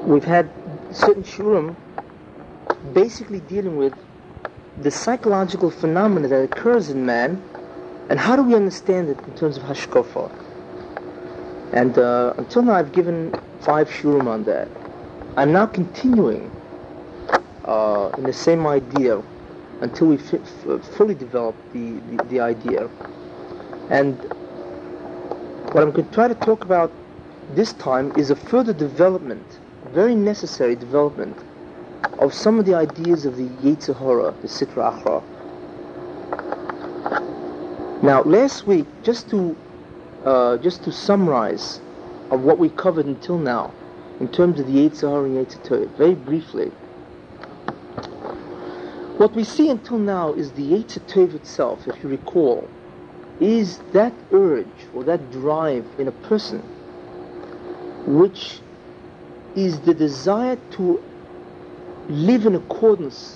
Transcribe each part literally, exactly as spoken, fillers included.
we've had certain shurim basically dealing with the psychological phenomena that occurs in man, and how do we understand it in terms of hashkafa. And uh, until now I've given five shurim on that. I'm now continuing uh, in the same idea until we f- f- fully develop the, the, the idea. And what I'm going to try to talk about this time is a further development, very necessary development, of some of the ideas of the Yetzer Hara, the Sitra Achra. Now, last week, just to uh, just to summarize of what we covered until now, in terms of the Yetzer Hara and Yetzer Tov, very briefly, what we see until now is the Yetzer Tov itself, if you recall, is that urge or that drive in a person which is the desire to live in accordance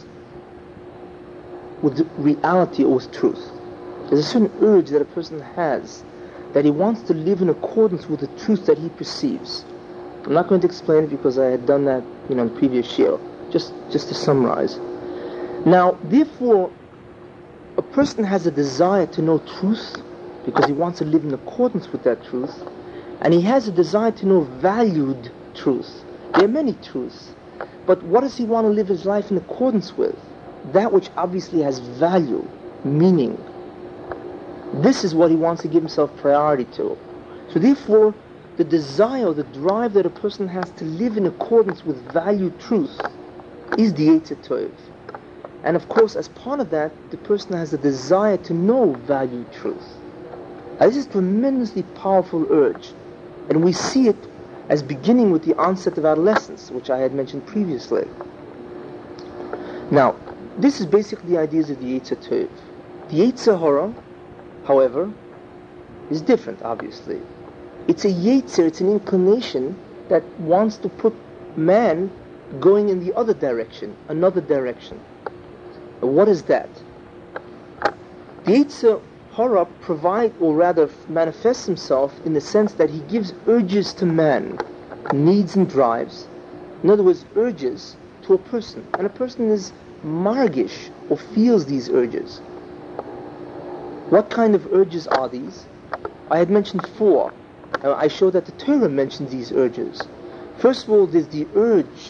with reality or with truth. There's a certain urge that a person has that he wants to live in accordance with the truth that he perceives. I'm not going to explain it because I had done that, you know, in the previous year. Just, just to summarize. Now, therefore, a person has a desire to know truth because he wants to live in accordance with that truth, and he has a desire to know valued truth. There are many truths, but what does he want to live his life in accordance with? That which obviously has value, meaning. This is what he wants to give himself priority to. So therefore, the desire, the drive that a person has to live in accordance with valued truth is the Yetzer Tov. And of course, as part of that, the person has a desire to know valued truth. Now, this is a tremendously powerful urge, and we see it as beginning with the onset of adolescence, which I had mentioned previously. Now, this is basically the ideas of the Yetzer Tov. The Yetzer Hara, however, is different, obviously. It's a Yetzer, it's an inclination that wants to put man going in the other direction, another direction. What is that? The Yetzer Hara provide, or rather manifests himself in the sense that he gives urges to man, needs and drives. In other words, urges to a person. And a person is margish, or feels these urges. What kind of urges are these? I had mentioned four. Uh, I showed that the Torah mentions these urges. First of all, there's the urge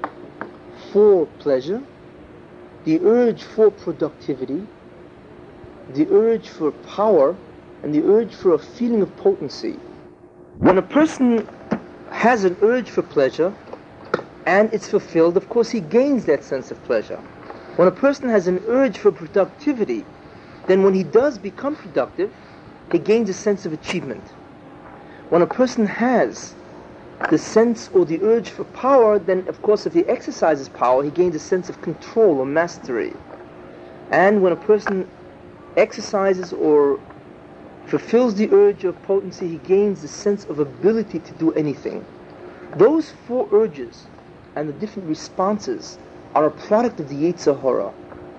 for pleasure, the urge for productivity, the urge for power, and the urge for a feeling of potency. When a person has an urge for pleasure, and it's fulfilled, of course he gains that sense of pleasure. When a person has an urge for productivity, then when he does become productive, he gains a sense of achievement. When a person has the sense or the urge for power, then of course if he exercises power, he gains a sense of control or mastery. And when a person exercises or fulfills the urge of potency, he gains the sense of ability to do anything. Those four urges and the different responses are a product of the Yetzer Hara.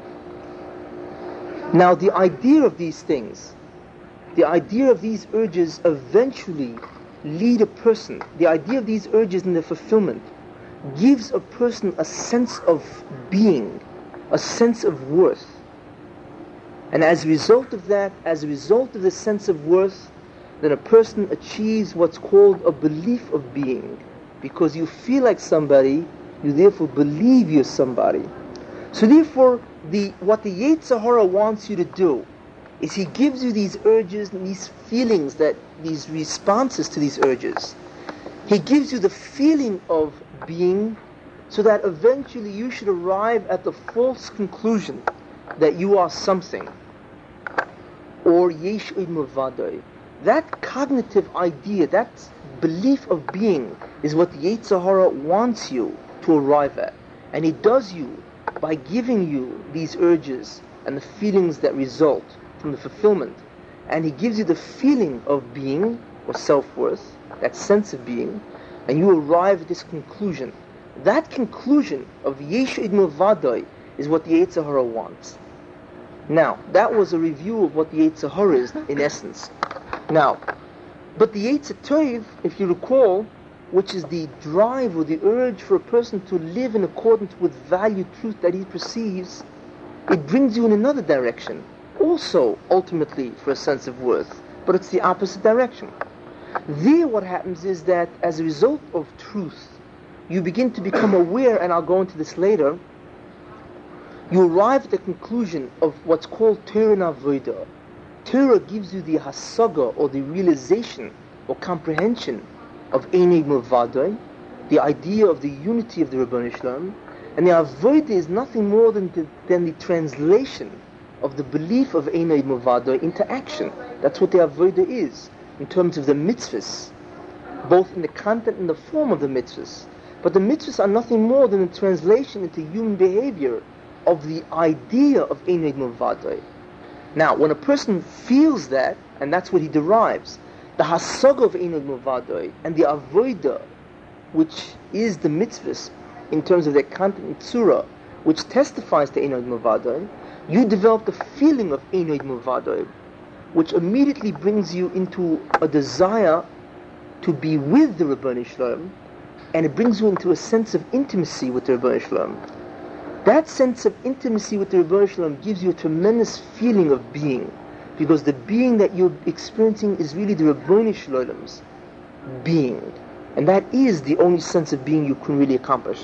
Now, the idea of these things, the idea of these urges eventually lead a person, the idea of these urges and their fulfillment gives a person a sense of being, a sense of worth. And as a result of that, as a result of the sense of worth, then a person achieves what's called a belief of being. Because you feel like somebody, you therefore believe you're somebody. So therefore, the what the Yetzer Hara wants you to do is he gives you these urges and these feelings, that these responses to these urges. He gives you the feeling of being, so that eventually you should arrive at the false conclusion that you are something, or yesh mavadai. That cognitive idea, that belief of being, is what the Yetzer Hara wants you to arrive at, and he does you by giving you these urges and the feelings that result from the fulfillment. And he gives you the feeling of being, or self-worth, that sense of being, and you arrive at this conclusion. That conclusion of yesh mavadai is what the Yetzer Hara wants. Now, that was a review of what the Yetzer Hara is in essence. Now, but the Yetzer Tov, if you recall, which is the drive or the urge for a person to live in accordance with value, truth that he perceives, it brings you in another direction, also ultimately for a sense of worth, but it's the opposite direction. There what happens is that as a result of truth, you begin to become aware, and I'll go into this later, you arrive at the conclusion of what's called Torah and Avodah. Torah gives you the hasaga, or the realization or comprehension of Einay Milvadai, the idea of the unity of the Ribono Shel Olam, and the Avodah is nothing more than the, than the translation of the belief of Einay Milvadai into action. That's what the Avodah is, in terms of the mitzvahs, both in the content and the form of the mitzvahs. But the mitzvahs are nothing more than a translation into human behavior of the idea of Einay Milvadai. Now, when a person feels that, and that's what he derives, the hasaga of Einay Milvadai and the avodah, which is the mitzvahs in terms of their content and tzura, which testifies to Einay Milvadai, you develop the feeling of Einay Milvadai, which immediately brings you into a desire to be with the Ribono Shel Olam, and it brings you into a sense of intimacy with the Ribono Shel Olam. That sense of intimacy with the Ribono Shel Olam gives you a tremendous feeling of being, because the being that you're experiencing is really the Ribono Shel Olam's being, and that is the only sense of being you can really accomplish.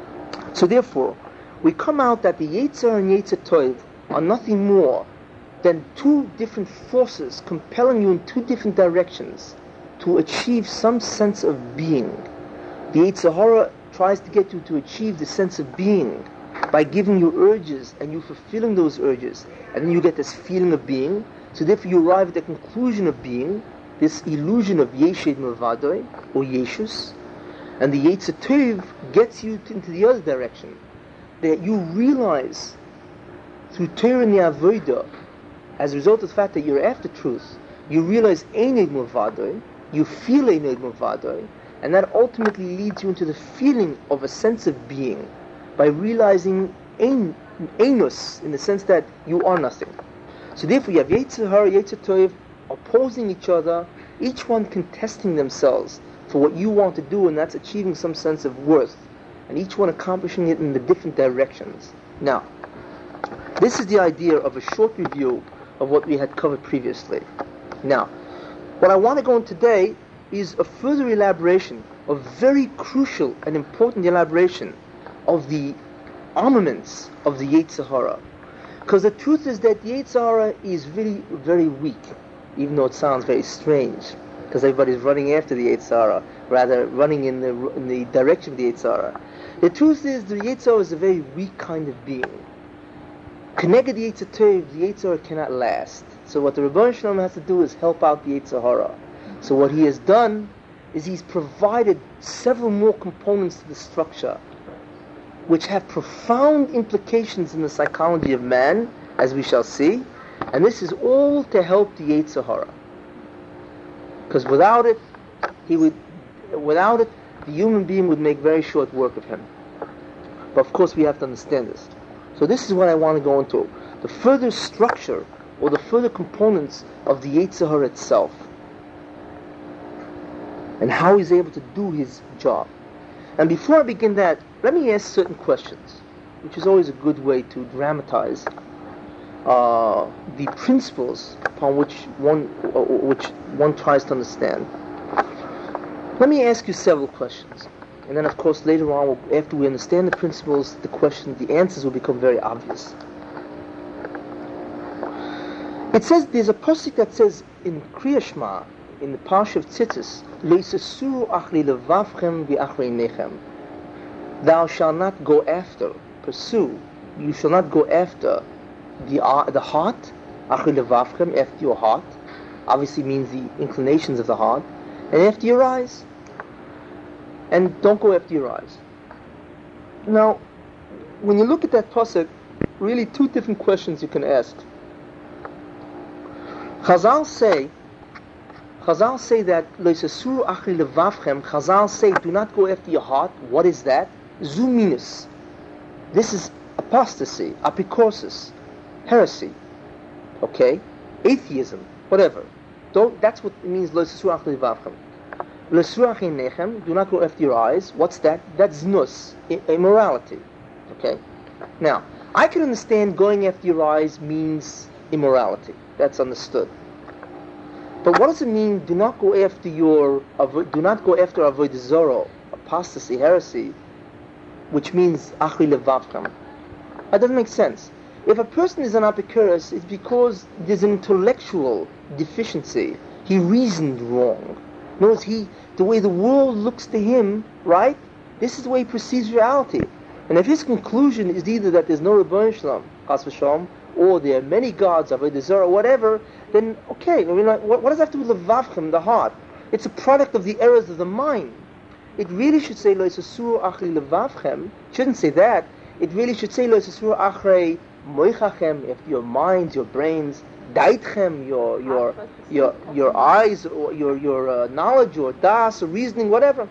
So therefore, we come out that the Yetzer and Yetzer Tov are nothing more than two different forces compelling you in two different directions to achieve some sense of being. The Yetzer Hara tries to get you to achieve the sense of being by giving you urges and you fulfilling those urges, and then you get this feeling of being. So therefore you arrive at the conclusion of being, this illusion of Yeshed Milvadai, or Yeshus, and the Yetzer Tov gets you to, into the other direction, that you realize through Torah and the Avodah, as a result of the fact that you're after truth, you realize Einay Milvadai, you feel Einay Milvadai, and that ultimately leads you into the feeling of a sense of being, by realizing ein, Einus, in the sense that you are nothing. So therefore you have Yetzer Hara, Yetzer Tov opposing each other, each one contesting themselves for what you want to do, and that's achieving some sense of worth, and each one accomplishing it in the different directions. Now, this is the idea of a short review of what we had covered previously. Now, what I want to go into today is a further elaboration, a very crucial and important elaboration of the armaments of the Yetzer Hara. Because the truth is that the Yetzer Hara is very, very weak, even though it sounds very strange, because everybody's running after the Yetzer Hara, rather running in the in the direction of the Yetzer Hara. The truth is the Yetzer Hara is a very weak kind of being. Connected the Yetzer Tov, the Yetzer Hara cannot last. So what the Ribono Shel Olam has to do is help out the Yetzer Hara. So what he has done is he's provided several more components to the structure, which have profound implications in the psychology of man, as we shall see, and this is all to help the Yetzer Hara. Because without it, he would, without it, the human being would make very short work of him. But of course, we have to understand this. So this is what I want to go into: the further structure or the further components of the Yetzer Hara itself, and how he's able to do his job. And before I begin that, let me ask certain questions, which is always a good way to dramatize uh, the principles upon which one uh, which one tries to understand. Let me ask you several questions, and then of course later on, after we understand the principles, the questions, the answers will become very obvious. It says, there's a pasuk that says in Kriya Shema, in the Parsha of Tzitzis, Leisasuru achli levavchem v'achrei nechem. Thou shalt not go after, pursue, you shall not go after the uh, the heart, achli levavchem, after your heart, obviously means the inclinations of the heart, and after your eyes. And don't go after your eyes. Now, when you look at that pasuk, really two different questions you can ask. Chazal say, Chazal say that Leisasuru achli levavchem. Chazal say, do not go after your heart. What is that? Zuminus. This is apostasy, apicorsis, heresy. Okay, atheism, whatever. Don't. That's what it means. Leisasuru achli levavchem. L'sruach einechem, do not go after your eyes. What's that? That's znus, immorality. Okay? Now, I can understand going after your eyes means immorality. That's understood. But what does it mean, do not go after your, do not go after avodah zarah, apostasy, heresy, which means achri levavchem? That doesn't make sense. If a person is an Epicurus, it's because there's an intellectual deficiency. He reasoned wrong. Notice he, the way the world looks to him, right? This is the way he perceives reality. And if his conclusion is either that there's no Rebbeinu Shalom, Chas v'Shalom, or there are many gods, avodah zarah, or whatever, then okay. I mean, like, what, what does that have to do with levavchem, the heart? It's a product of the errors of the mind. It really should say lo yisasuru achri levavchem. It shouldn't say that. It really should say lo yisasuru achri moichachem, after your minds, your brains, daitchem, your your your your eyes, or your your uh, knowledge, or das, or reasoning, whatever.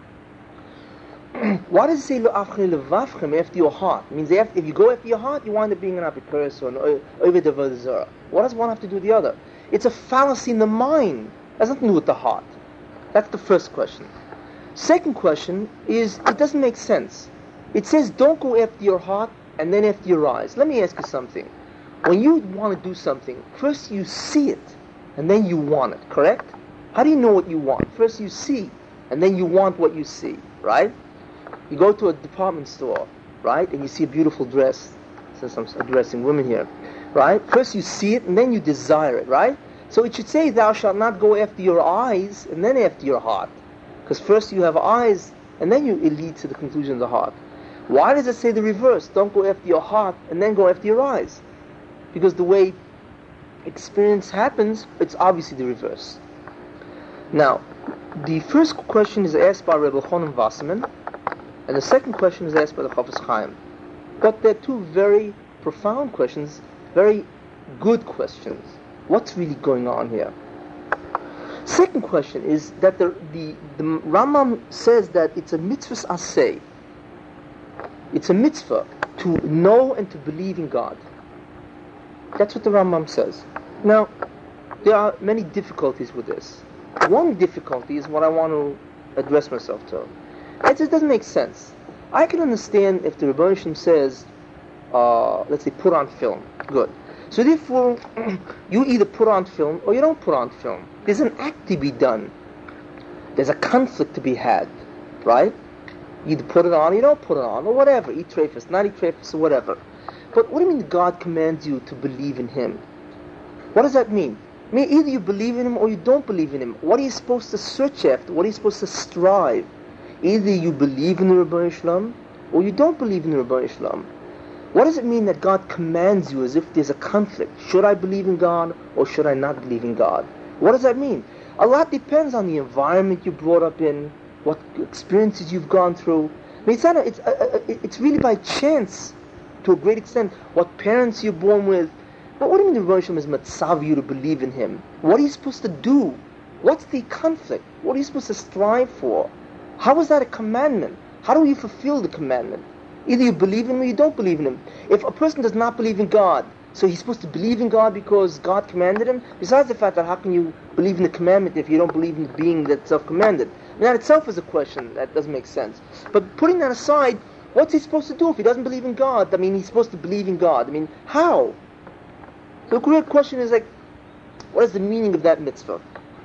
Why does it say lo achri levavchem, after your heart? It means after, if you go after your heart, you wind up being an Epicurus or an oved avodah zarah. What does one have to do with the other? It's a fallacy in the mind. It has nothing to do with the heart. That's the first question. Second question is, it doesn't make sense. It says don't go after your heart and then after your eyes. Let me ask you something. When you want to do something, first you see it and then you want it, correct? How do you know what you want? First you see and then you want what you see, right? You go to a department store, right, and you see a beautiful dress, since I'm addressing women here, right? First you see it and then you desire it, right? So it should say, thou shalt not go after your eyes and then after your heart. Because first you have eyes and then you, it leads to the conclusion of the heart. Why does it say the reverse? Don't go after your heart and then go after your eyes. Because the way experience happens, it's obviously the reverse. Now, the first question is asked by Rebbe Elchanan Wasserman, and the second question is asked by the Chofetz Chaim. But they're two very profound questions, very good questions. What's really going on here? Second question is that the, the, the Rambam says that it's a mitzvah's aseh. It's a mitzvah to know and to believe in God. That's what the Rambam says. Now, there are many difficulties with this. One difficulty is what I want to address myself to. It just doesn't make sense. I can understand if the Rebbeinu Shalom says, uh, let's say, put on film. Good. So therefore, you either put on film or you don't put on film. There's an act to be done. There's a conflict to be had, right? You either put it on or you don't put it on, or whatever. Eat treifus, not eat treifus, or whatever. But what do you mean God commands you to believe in Him? What does that mean? I mean, either you believe in Him or you don't believe in Him. What are you supposed to search after? What are you supposed to strive? Either you believe in the Rebbeinu Shalom or you don't believe in the Rebbeinu Shalom. What does it mean that God commands you as if there's a conflict? Should I believe in God or should I not believe in God? What does that mean? A lot depends on the environment you're brought up in, what experiences you've gone through. I mean, it's, not a, it's, a, a, it's really by chance, to a great extent, what parents you're born with. But what do you mean the Rebbeinu Shalom is matzav you to believe in Him? What are you supposed to do? What's the conflict? What are you supposed to strive for? How is that a commandment? How do you fulfill the commandment? Either you believe in Him or you don't believe in Him. If a person does not believe in God, so he's supposed to believe in God because God commanded him? Besides the fact that how can you believe in the commandment if you don't believe in the being that's self-commanded? I mean, that itself is a question that doesn't make sense. But putting that aside, what's he supposed to do if he doesn't believe in God? I mean, he's supposed to believe in God. I mean, how? So the great question is like, what is the meaning of that mitzvah?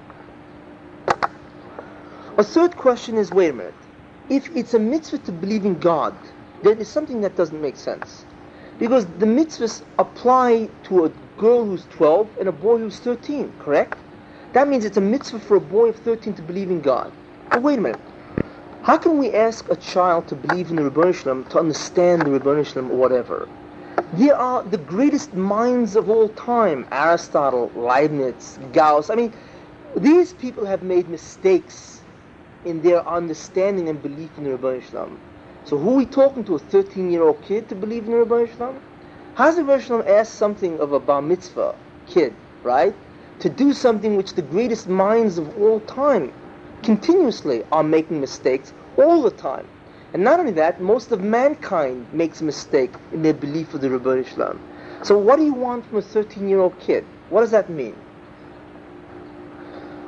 A third question is, wait a minute. If it's a mitzvah to believe in God, then it's something that doesn't make sense. Because the mitzvahs apply to a girl who's twelve and a boy who's thirteen, correct? That means it's a mitzvah for a boy of thirteen to believe in God. But wait a minute. How can we ask a child to believe in the Rebbeinu Shalom, to understand the Rebbeinu Shalom or whatever? There are the greatest minds of all time, Aristotle, Leibniz, Gauss. I mean, these people have made mistakes in their understanding and belief in the Rebbeinu Shalom. So who are we talking to, a thirteen-year-old kid to believe in the Rebbeinu Shalom? How does the Rebbeinu Shalom ask something of a bar mitzvah kid, right, to do something which the greatest minds of all time continuously are making mistakes all the time? And not only that, most of mankind makes a mistake in their belief of the Rebbeinu Shalom. So what do you want from a thirteen-year-old kid? What does that mean?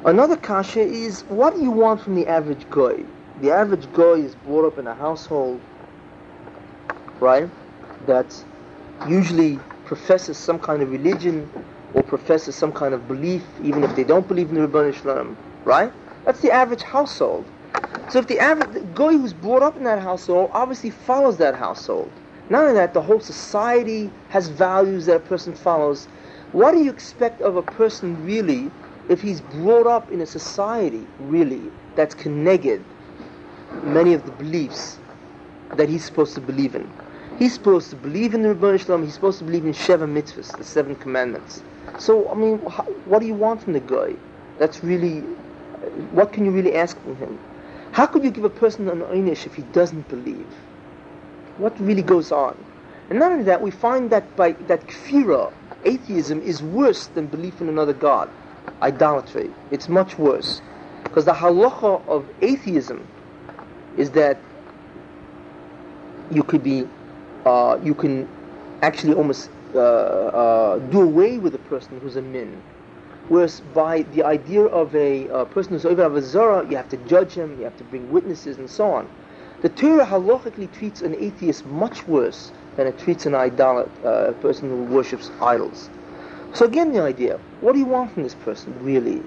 Another kasha is, what do you want from the average guy? The average guy is brought up in a household, right, that usually professes some kind of religion or professes some kind of belief, even if they don't believe in the Rebbeinu Shalom, right? That's the average household. So if the average the guy who's brought up in that household obviously follows that household, not only that, the whole society has values that a person follows. What do you expect of a person really if he's brought up in a society really that's connected many of the beliefs that he's supposed to believe in? He's supposed to believe in the Rebbeinu Shalom. He's supposed to believe in Sheva Mitzvahs, the seven commandments. So, I mean, how, what do you want from the guy? That's really, what can you really ask from him? How could you give a person an einish if he doesn't believe? What really goes on? And not only that, we find that by that kfira, atheism, is worse than belief in another god, idolatry. It's much worse. Because the halacha of atheism is that you could be, uh, you can actually almost uh, uh, do away with a person who's a min. Whereas by the idea of a uh, person who's over Avazara, you have to judge him, you have to bring witnesses and so on. The Torah halachically treats an atheist much worse than it treats an idolat, uh, a person who worships idols. So again, the idea, what do you want from this person, really?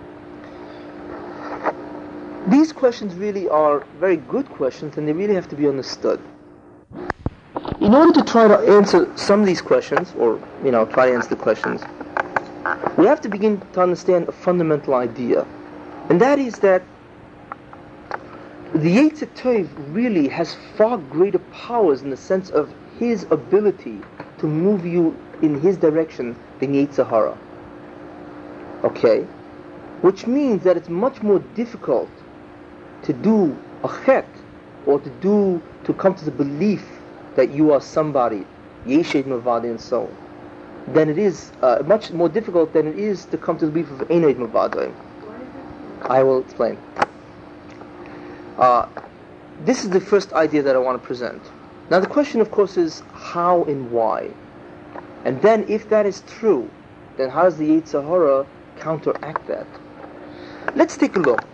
These questions really are very good questions, and they really have to be understood. In order to try to answer some of these questions, or, you know, try to answer the questions, we have to begin to understand a fundamental idea. And that is that the Yetzer Tov really has far greater powers in the sense of his ability to move you in his direction than Yetzer Hara. Okay? Which means that it's much more difficult to do a chet, or to do, to come to the belief that you are somebody, Yeshed Mavadi and so on, than it is, uh, much more difficult than it is to come to the belief of Einod Mavadi. I will explain. Uh, this is the first idea that I want to present. Now the question, of course, is how and why. And then if that is true, then how does the Yetzer Hara counteract that? Let's take a look.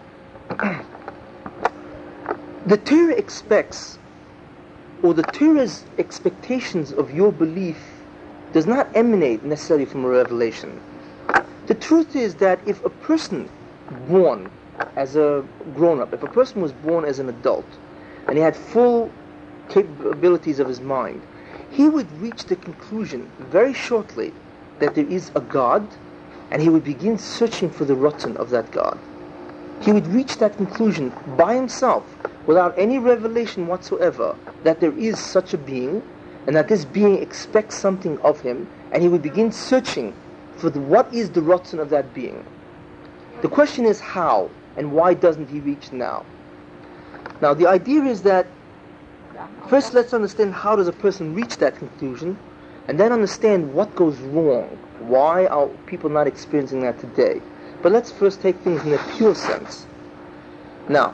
The Torah expects, or the Torah's expectations of your belief does not emanate necessarily from a revelation. The truth is that if a person born as a grown-up, if a person was born as an adult, and he had full capabilities of his mind, he would reach the conclusion very shortly that there is a God, and he would begin searching for the ratzon of that God. He would reach that conclusion by himself, without any revelation whatsoever, that there is such a being, and that this being expects something of him, and he would begin searching for the, what is the ratzon of that being. The question is how, and why doesn't he reach now? Now the idea is that, first let's understand how does a person reach that conclusion, and then understand what goes wrong. Why are people not experiencing that today? But let's first take things in a pure sense. Now,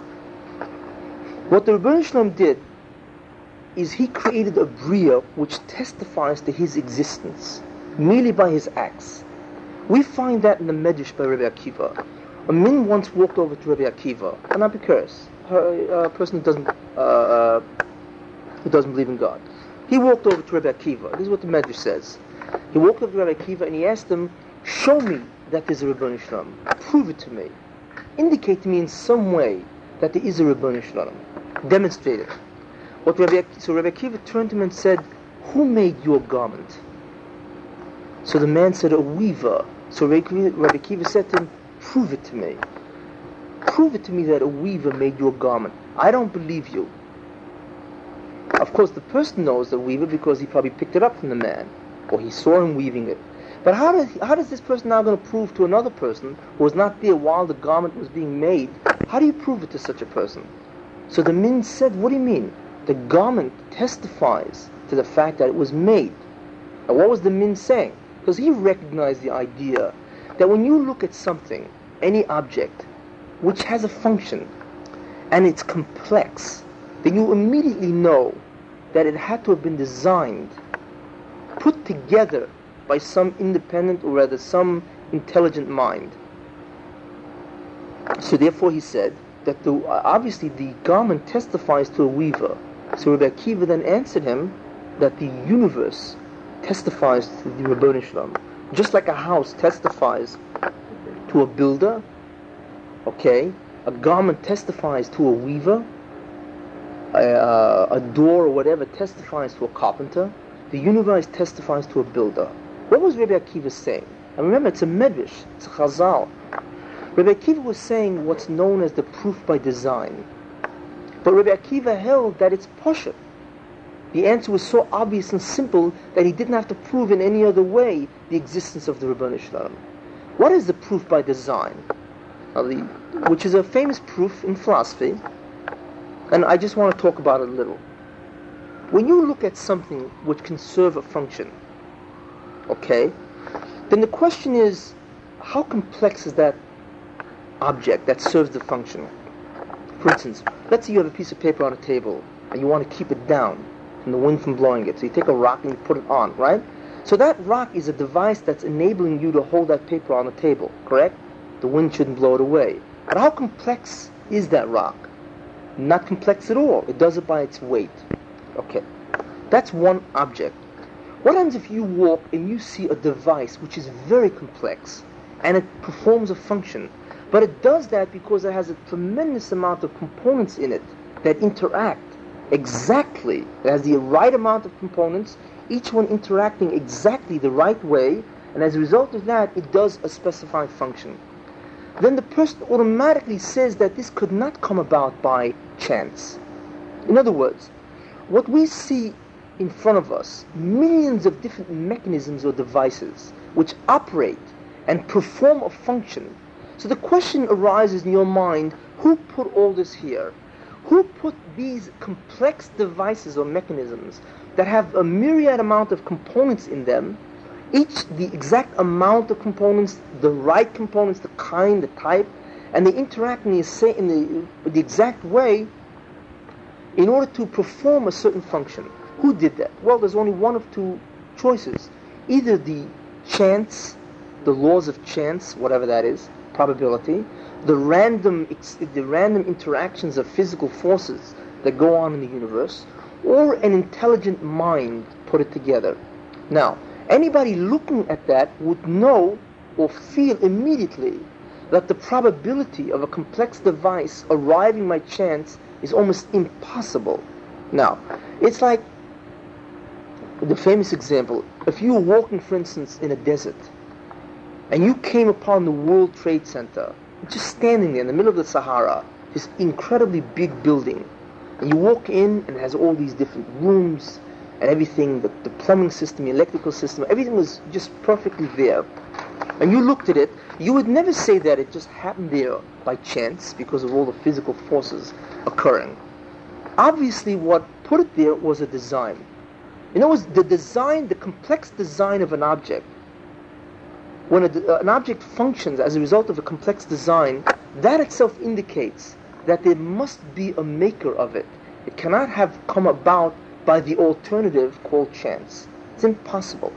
what the Rebbeinu Shalom did is he created a bria which testifies to his existence merely by his acts. We find that in the Medrash by Rabbi Akiva. A min once walked over to Rabbi Akiva, an Epicurus, a person who doesn't uh, uh, who doesn't believe in God. He walked over to Rabbi Akiva. This is what the Medrash says. He walked over to Rabbi Akiva and he asked him, "Show me that there's a Rebbeinu Shalom. Prove it to me. Indicate to me in some way that there is a Rebbeinu Shalom. Demonstrate it." What Rabbi, so Rabbi Akiva turned to him and said, "Who made your garment?" So the man said, "A weaver." So Rabbi Akiva said to him, "Prove it to me. Prove it to me that a weaver made your garment. I don't believe you." Of course, the person knows the weaver because he probably picked it up from the man, or he saw him weaving it. But how does, how does this person now going to prove to another person who was not there while the garment was being made? How do you prove it to such a person? So the min said, "What do you mean? The garment testifies to the fact that it was made." And what was the min saying? Because he recognized the idea that when you look at something, any object, which has a function, and it's complex, then you immediately know that it had to have been designed, put together by some independent, or rather some intelligent mind. So therefore he said that the, obviously the garment testifies to a weaver. So Rabbi Akiva then answered him that the universe testifies to the Ribono Shel Olam. Just like a house testifies to a builder, okay, a garment testifies to a weaver, a, a door or whatever testifies to a carpenter, the universe testifies to a builder. What was Rabbi Akiva saying? And remember, it's a medrash, it's a chazal. Rabbi Akiva was saying what's known as the proof by design. But Rabbi Akiva held that it's poshut. The answer was so obvious and simple that he didn't have to prove in any other way the existence of the Ribono Shel Olam. What is the proof by design? Now, the, which is a famous proof in philosophy, and I just want to talk about it a little. When you look at something which can serve a function, okay, then the question is, how complex is that object that serves the function? For instance, let's say you have a piece of paper on a table and you want to keep it down from the wind from blowing it. So you take a rock and you put it on, right? So that rock is a device that's enabling you to hold that paper on the table, correct? The wind shouldn't blow it away. But how complex is that rock? Not complex at all. It does it by its weight. Okay. That's one object. What happens if you walk and you see a device which is very complex and it performs a function? But it does that because it has a tremendous amount of components in it that interact exactly. It has the right amount of components, each one interacting exactly the right way, and as a result of that, it does a specified function. Then the person automatically says that this could not come about by chance. In other words, what we see in front of us, millions of different mechanisms or devices which operate and perform a function. So the question arises in your mind, who put all this here? Who put these complex devices or mechanisms that have a myriad amount of components in them, each the exact amount of components, the right components, the kind, the type, and they interact in the, in the, the exact way in order to perform a certain function? Who did that? Well, there's only one of two choices. Either the chance, the laws of chance, whatever that is, probability, the random the random interactions of physical forces that go on in the universe, or an intelligent mind put it together. Now, anybody looking at that would know or feel immediately that the probability of a complex device arriving by chance is almost impossible. Now, it's like the famous example, if you were walking, for instance, in a desert, and you came upon the World Trade Center, just standing there in the middle of the Sahara, this incredibly big building, and you walk in and it has all these different rooms and everything, the, the plumbing system, the electrical system, everything was just perfectly there. And you looked at it, you would never say that it just happened there by chance because of all the physical forces occurring. Obviously what put it there was a design. In other words, the design, the complex design of an object, when a, an object functions as a result of a complex design, that itself indicates that there must be a maker of it. It cannot have come about by the alternative called chance. It's impossible.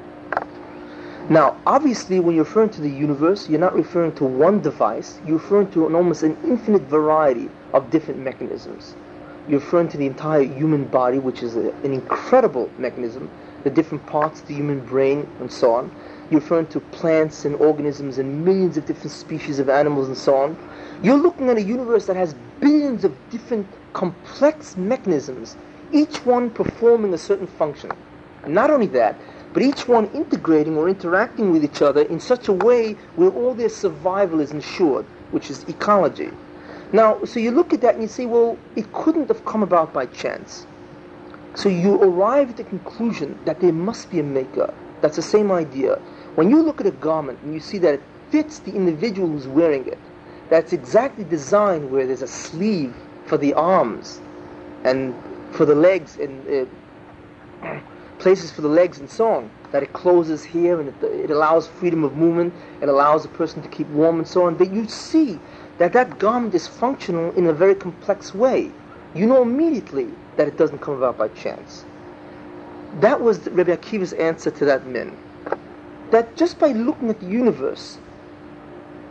Now, obviously, when you're referring to the universe, you're not referring to one device. You're referring to an almost an infinite variety of different mechanisms. You're referring to the entire human body, which is a, an incredible mechanism, the different parts of the human brain, and so on. You're referring to plants and organisms and millions of different species of animals and so on. You're looking at a universe that has billions of different complex mechanisms, each one performing a certain function. And not only that, but each one integrating or interacting with each other in such a way where all their survival is ensured, which is ecology. Now, so you look at that and you say, well, it couldn't have come about by chance. So you arrive at the conclusion that there must be a maker. That's the same idea. When you look at a garment and you see that it fits the individual who's wearing it, that's exactly designed where there's a sleeve for the arms and for the legs and uh, places for the legs and so on, that it closes here and it, it allows freedom of movement, it allows a person to keep warm and so on, that you see that that garment is functional in a very complex way. You know immediately that it doesn't come about by chance. That was Rabbi Akiva's answer to that man. That just by looking at the universe,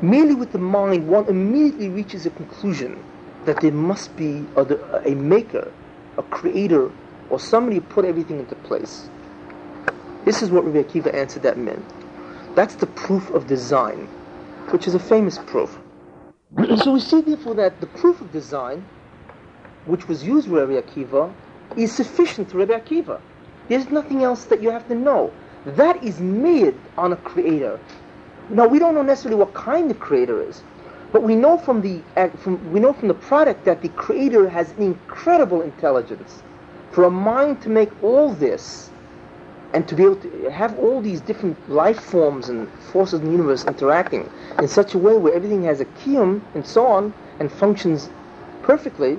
merely with the mind, one immediately reaches a conclusion that there must be a, a maker, a creator, or somebody who put everything into place. This is what Rabbi Akiva answered that meant. That's the proof of design, which is a famous proof. So we see therefore that the proof of design, which was used with Rabbi Akiva, is sufficient to Rabbi Akiva. There's nothing else that you have to know. That is made on a creator. Now we don't know necessarily what kind the creator is, but we know from the from we know from the product that the creator has an incredible intelligence. For a mind to make all this, and to be able to have all these different life forms and forces in the universe interacting in such a way where everything has a kiyum and so on and functions perfectly,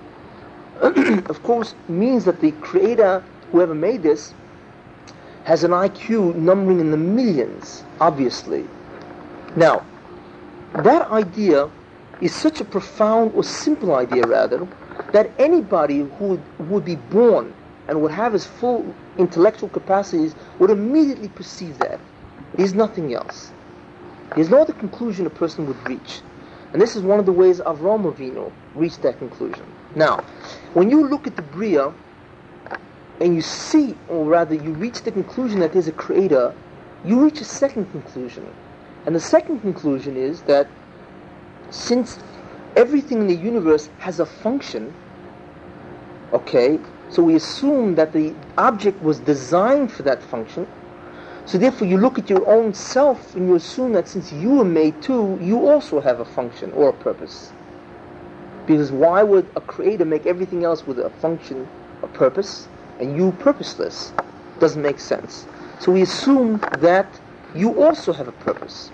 of course, means that the creator, whoever made this, has an I Q numbering in the millions, obviously. Now, that idea is such a profound or simple idea, rather, that anybody who would, who would be born and would have his full intellectual capacities would immediately perceive that. There's nothing else. There's no other conclusion a person would reach. And this is one of the ways Avraham Avinu reached that conclusion. Now, when you look at the Bria, and you see, or rather you reach the conclusion that there's a creator, you reach a second conclusion. And the second conclusion is that since everything in the universe has a function, okay, so we assume that the object was designed for that function. So therefore you look at your own self and you assume that since you were made too, you also have a function or a purpose. Because why would a creator make everything else with a function, a purpose, and you purposeless? Doesn't make sense. So we assume that you also have a purpose.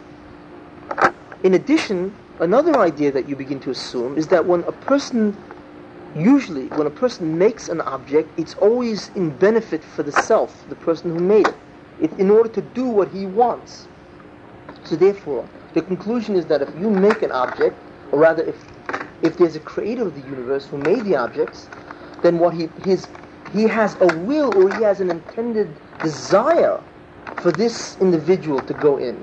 In addition, another idea that you begin to assume is that when a person Usually, when a person makes an object, it's always in benefit for the self, the person who made it, it in order to do what he wants. So therefore, the conclusion is that if you make an object, or rather if if there's a creator of the universe who made the objects, then what he his he has a will, or he has an intended desire for this individual to go in.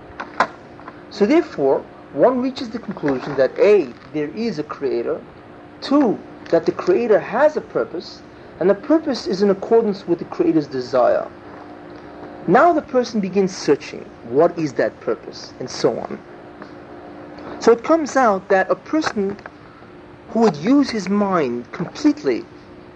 So therefore, one reaches the conclusion that A, there is a creator, two, that the creator has a purpose, and the purpose is in accordance with the creator's desire. Now the person begins searching, what is that purpose, and so on. So it comes out that a person who would use his mind completely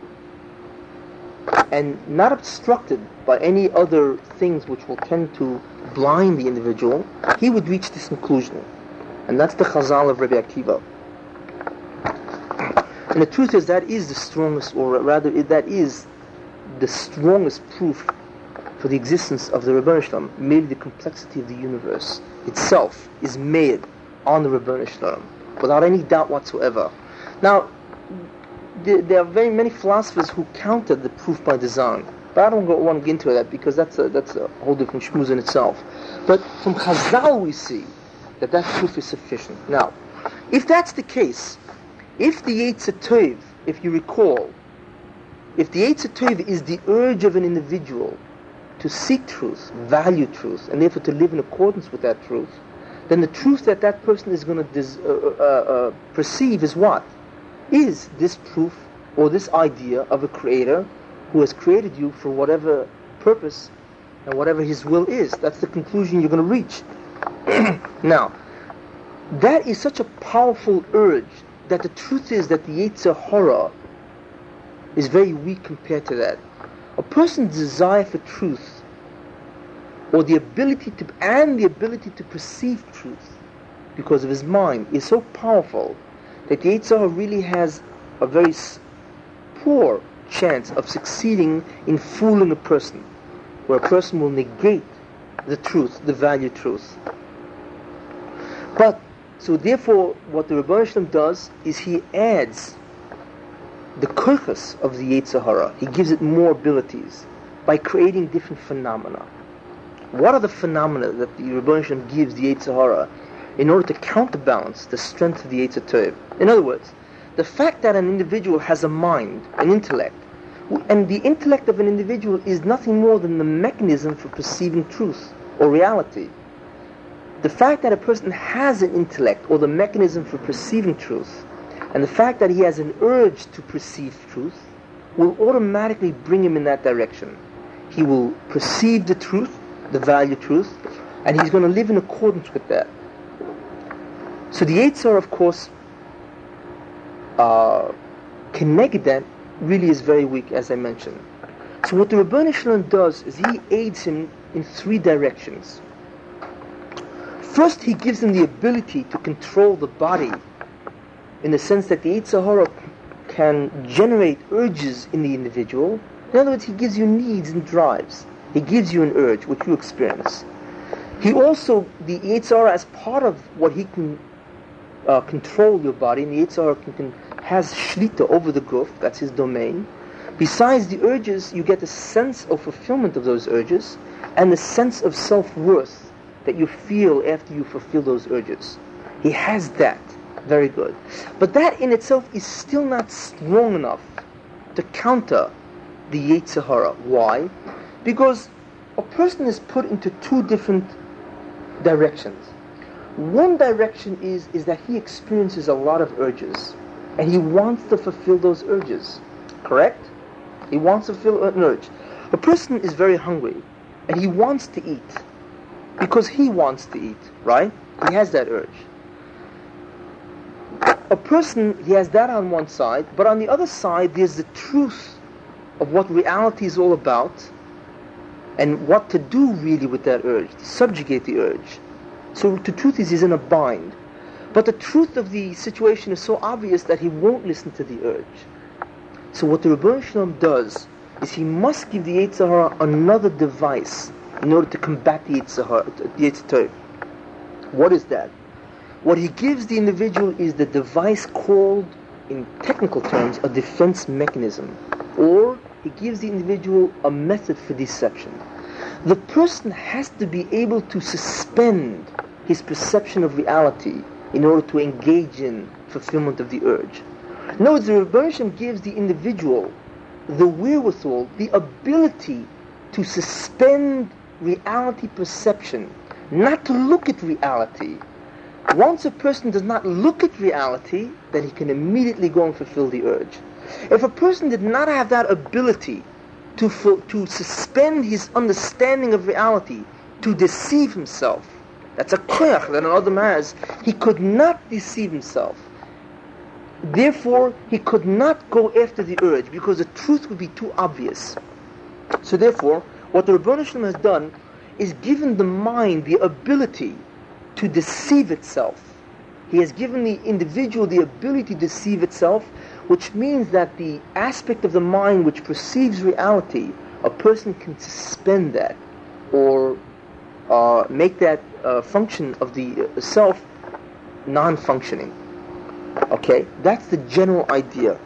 and not obstructed by any other things which will tend to blind the individual, he would reach this conclusion. And that's the Chazal of Rabbi Akiva. And the truth is that is the strongest, or rather that is the strongest proof for the existence of the Rebbeinu Shalom. Merely the complexity of the universe itself is made on the Rebbeinu Shalom, without any doubt whatsoever. Now, there, there are very many philosophers who countered the proof by design, but I don't go, want to get into that because that's a, that's a whole different shmooze in itself. But from Chazal we see that that proof is sufficient. Now, if that's the case, if the Yetzer Tov, if you recall, if the Yetzer Tov is the urge of an individual to seek truth, value truth, and therefore to live in accordance with that truth, then the truth that that person is going to dis- uh, uh, uh, perceive is what? Is this proof or this idea of a creator who has created you for whatever purpose and whatever his will is. That's the conclusion you're going to reach. Now, that is such a powerful urge that the truth is that the Yetzer Hara is very weak compared to that. A person's desire for truth, or the ability to, and the ability to perceive truth, because of his mind, is so powerful that the Yetzer Hara really has a very poor chance of succeeding in fooling a person, where a person will negate the truth, the value truth. But so therefore, what the Rebbeinu Shalom does is he adds the kochos of the Yetzer Hara. He gives it more abilities by creating different phenomena. What are the phenomena that the Rebbeinu Shalom gives the Yetzer Hara in order to counterbalance the strength of the Yetzer Tov? In other words, the fact that an individual has a mind, an intellect, and the intellect of an individual is nothing more than the mechanism for perceiving truth or reality. the fact that a person has an intellect or the mechanism for perceiving truth, and the fact that he has an urge to perceive truth, will automatically bring him in that direction. He will perceive the truth, the value truth, and he's going to live in accordance with that. So the Yetzer Hara, of course, uh, connected that really is very weak, as I mentioned. So what the Ribbono Shel Olam does is he aids him in three directions. First, he gives him the ability to control the body, in the sense that the Yetzer Hara can generate urges in the individual. In other words, he gives you needs and drives. He gives you an urge, which you experience. He also, the Yetzer Hara, as part of what he can uh, control your body, and the Yetzer Hara can, can, has shlita over the guf, that's his domain. Besides the urges, you get a sense of fulfillment of those urges, and the sense of self-worth that you feel after you fulfill those urges. He has that. Very good. But that in itself is still not strong enough to counter the Yetzer Hara. Why? Because a person is put into two different directions. One direction is, is that he experiences a lot of urges, and he wants to fulfill those urges. Correct? He wants to fulfill an urge. A person is very hungry, and he wants to eat, because he wants to eat, right? He has that urge. A person, he has that on one side, but on the other side, there's the truth of what reality is all about, and what to do really with that urge, to subjugate the urge. So the truth is, he's in a bind. But the truth of the situation is so obvious that he won't listen to the urge. So what the Ribbono Shel Olam does is he must give the Yetzer Hara another device in order to combat the Yetzer Hara, the Yetzer Tov. What is that? What he gives the individual is the device called, in technical terms, a defense mechanism. Or he gives the individual a method for deception. The person has to be able to suspend his perception of reality in order to engage in fulfillment of the urge. In other words, the Ribbono Shel Olam gives the individual the wherewithal, the ability to suspend reality perception, not to look at reality. Once a person does not look at reality, then he can immediately go and fulfill the urge. If a person did not have that ability to fu- to suspend his understanding of reality, to deceive himself, that's a koyach that an adam has, he could not deceive himself. Therefore, he could not go after the urge, because the truth would be too obvious. So therefore, what the Ribbono Shel Olam has done is given the mind the ability to deceive itself. He has given the individual the ability to deceive itself, which means that the aspect of the mind which perceives reality, a person can suspend that, or uh, make that uh, function of the uh, self non-functioning. Okay, that's the general idea.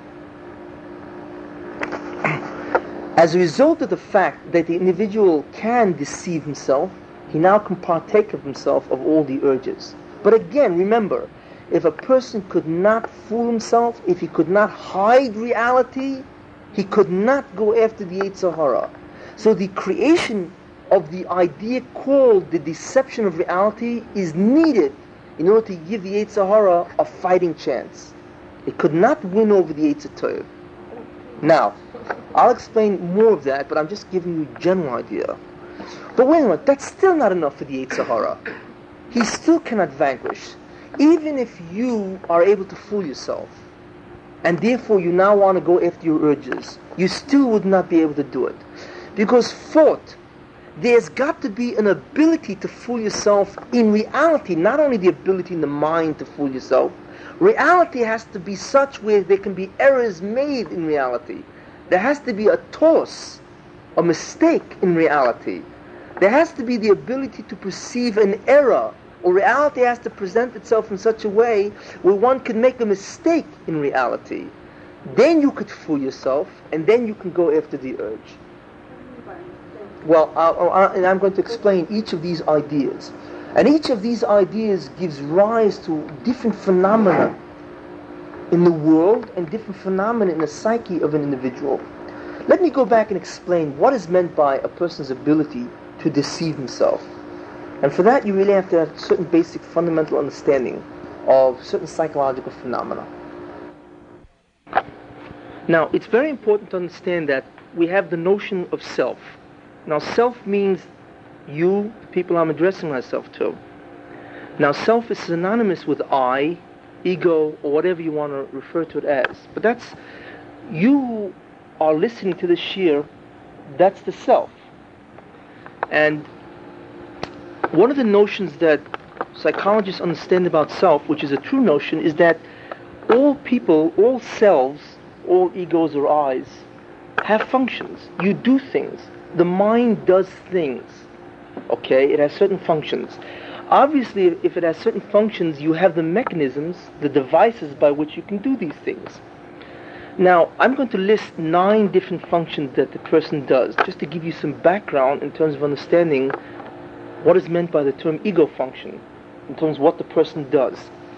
As a result of the fact that the individual can deceive himself, he now can partake of himself of all the urges. But again, remember, if a person could not fool himself, if he could not hide reality, he could not go after the Yetzer Hara. So the creation of the idea called the deception of reality is needed in order to give the Yetzer Hara a fighting chance. It could not win over the Yetzer Tov. Now, I'll explain more of that, but I'm just giving you a general idea. But wait a minute, that's still not enough for the Yetzer Hara. He still cannot vanquish. Even if you are able to fool yourself, and therefore you now want to go after your urges, you still would not be able to do it. Because fourth, there's got to be an ability to fool yourself in reality, not only the ability in the mind to fool yourself. Reality has to be such where there can be errors made in reality. There has to be a toss, a mistake in reality. There has to be the ability to perceive an error, or reality has to present itself in such a way where one can make a mistake in reality. Then you could fool yourself, and then you can go after the urge. Well, I'll, I'll, and I'm going to explain each of these ideas. And each of these ideas gives rise to different phenomena in the world and different phenomena in the psyche of an individual. Let me go back and explain what is meant by a person's ability to deceive himself. And for that, you really have to have certain basic fundamental understanding of certain psychological phenomena. Now, it's very important to understand that we have the notion of self. Now, self means you, the people I'm addressing myself to. Now, self is synonymous with I, ego, or whatever you want to refer to it as. But that's, you are listening to the shiur, that's the self. And one of the notions that psychologists understand about self, which is a true notion, is that all people, all selves, all egos or I's, have functions. You do things. The mind does things. Okay? It has certain functions. Obviously, if it has certain functions, you have the mechanisms, the devices by which you can do these things. Now, I'm going to list nine different functions that the person does, just to give you some background in terms of understanding what is meant by the term ego function, in terms of what the person does.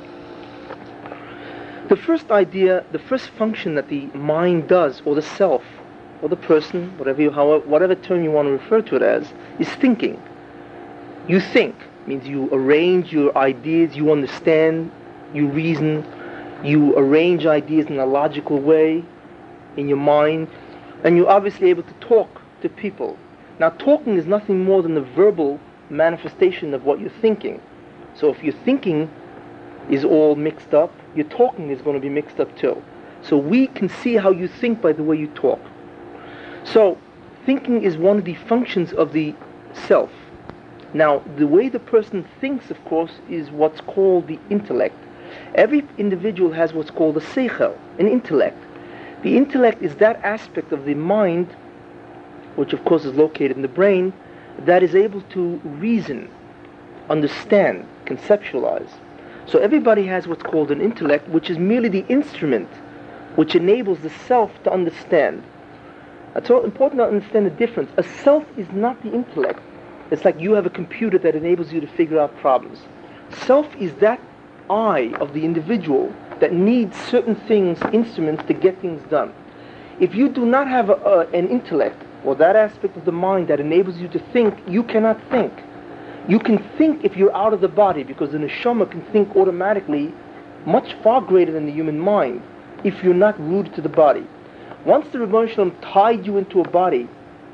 The first idea, the first function that the mind does, or the self, or the person, whatever you, however, whatever term you want to refer to it as, is thinking. You think, means you arrange your ideas, you understand, you reason, you arrange ideas in a logical way in your mind, and you're obviously able to talk to people. Now, talking is nothing more than a verbal manifestation of what you're thinking. So if your thinking is all mixed up, your talking is going to be mixed up too. So we can see how you think by the way you talk. So thinking is one of the functions of the self. Now, the way the person thinks, of course, is what's called the intellect. Every individual has what's called a seichel, an intellect. The intellect is that aspect of the mind, which of course is located in the brain, that is able to reason, understand, conceptualize. So everybody has what's called an intellect, which is merely the instrument which enables the self to understand. It's so important to understand the difference. A self is not the intellect. It's like you have a computer that enables you to figure out problems. Self is that I of the individual that needs certain things, instruments, to get things done. If you do not have a, a, an intellect, or that aspect of the mind that enables you to think, you cannot think. You can think if you're out of the body, because the neshama can think automatically much far greater than the human mind if you're not rooted to the body. Once the Rebbeinu Shalom tied you into a body,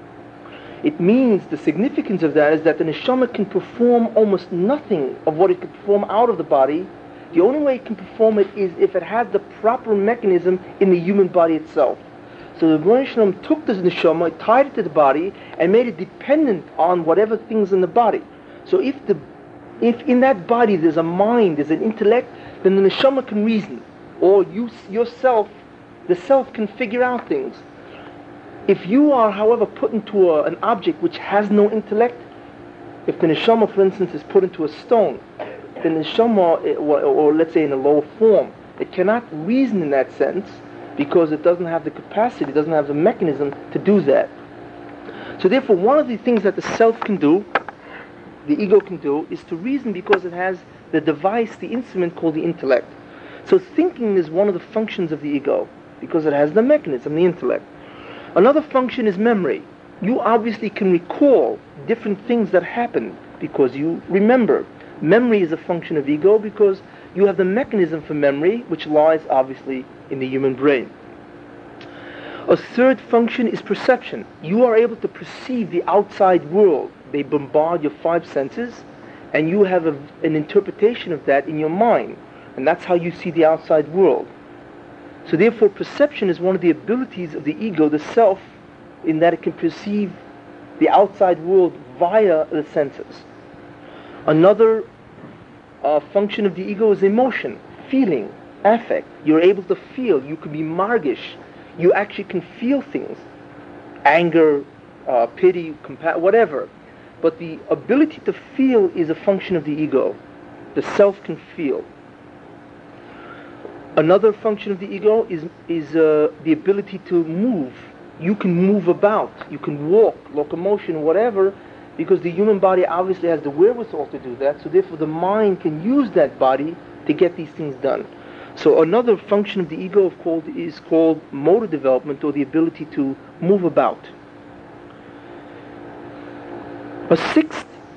it means the significance of that is that the neshama can perform almost nothing of what it could perform out of the body. The only way it can perform it is if it has the proper mechanism in the human body itself. So the Rebbeinu Shalom took this neshama, tied it to the body, and made it dependent on whatever things in the body. So if the, if in that body there's a mind, there's an intellect, then the neshama can reason, or you yourself, the self can figure out things. If you are, however, put into a, an object which has no intellect, if the neshama, for instance, is put into a stone, then the neshama, or, or let's say in a lower form, it cannot reason in that sense because it doesn't have the capacity, it doesn't have the mechanism to do that. So therefore, one of the things that the self can do, the ego can do, is to reason because it has the device, the instrument called the intellect. So thinking is one of the functions of the ego because it has the mechanism, the intellect. Another function is memory. You obviously can recall different things that happened because you remember. Memory is a function of ego because you have the mechanism for memory, which lies obviously in the human brain. A third function is perception. You are able to perceive the outside world. They bombard your five senses, and you have a, an interpretation of that in your mind, and that's how you see the outside world. So therefore, perception is one of the abilities of the ego, the self, in that it can perceive the outside world via the senses. Another uh, function of the ego is emotion, feeling, affect. You're able to feel. You can be margish. You actually can feel things, anger, uh, pity, compa- whatever. But the ability to feel is a function of the ego. The self can feel. Another function of the ego is is uh, the ability to move. You can move about. You can walk, locomotion, whatever, because the human body obviously has the wherewithal to do that. So therefore, the mind can use that body to get these things done. So another function of the ego of called, is called motor development, or the ability to move about. A sixth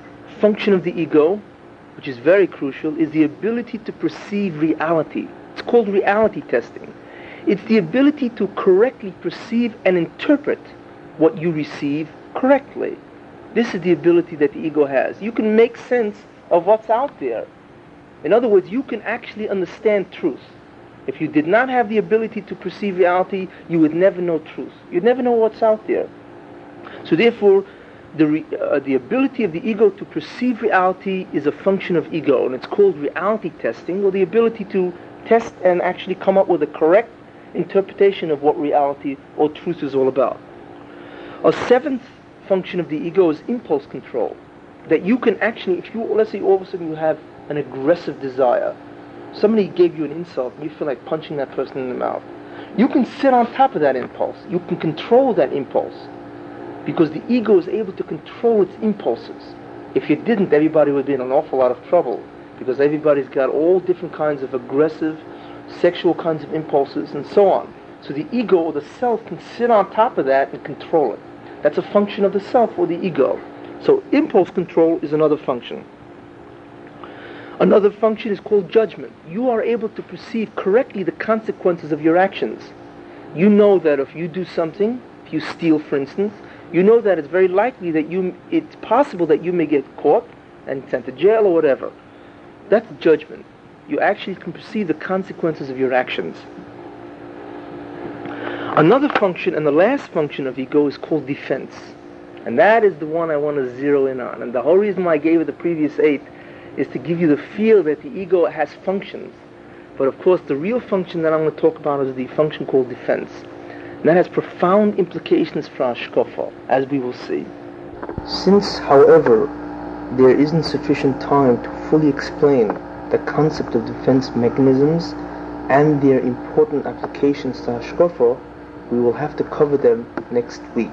function of the ego, which is very crucial, is the ability to perceive reality. It's called reality testing. It's the ability to correctly perceive and interpret what you receive correctly. This is the ability that the ego has. You can make sense of what's out there. In other words, you can actually understand truth. If you did not have the ability to perceive reality, you would never know truth. You'd never know what's out there. So therefore, the, re, uh, the ability of the ego to perceive reality is a function of ego, and it's called reality testing, or the ability to test and actually come up with a correct interpretation of what reality or truth is all about. A seventh function of the ego is impulse control. That you can actually, if you, let's say all of a sudden you have an aggressive desire, somebody gave you an insult and you feel like punching that person in the mouth, you can sit on top of that impulse. You can control that impulse because the ego is able to control its impulses. If you didn't, everybody would be in an awful lot of trouble because everybody's got all different kinds of aggressive, sexual kinds of impulses and so on. So the ego or the self can sit on top of that and control it. That's a function of the self or the ego. So impulse control is another function. Another function is called judgment. You are able to perceive correctly the consequences of your actions. You know that if you do something, if you steal for instance, you know that it's very likely that you, it's possible that you may get caught and sent to jail or whatever. That's judgment. You actually can perceive the consequences of your actions. Another function, and the last function of ego, is called defense. And that is the one I want to zero in on. And the whole reason why I gave it the previous eight is to give you the feel that the ego has functions. But of course, the real function that I'm going to talk about is the function called defense. And that has profound implications for Hashkafa, as we will see. Since, however, there isn't sufficient time to fully explain the concept of defense mechanisms and their important applications to Hashkafa, we will have to cover them next week.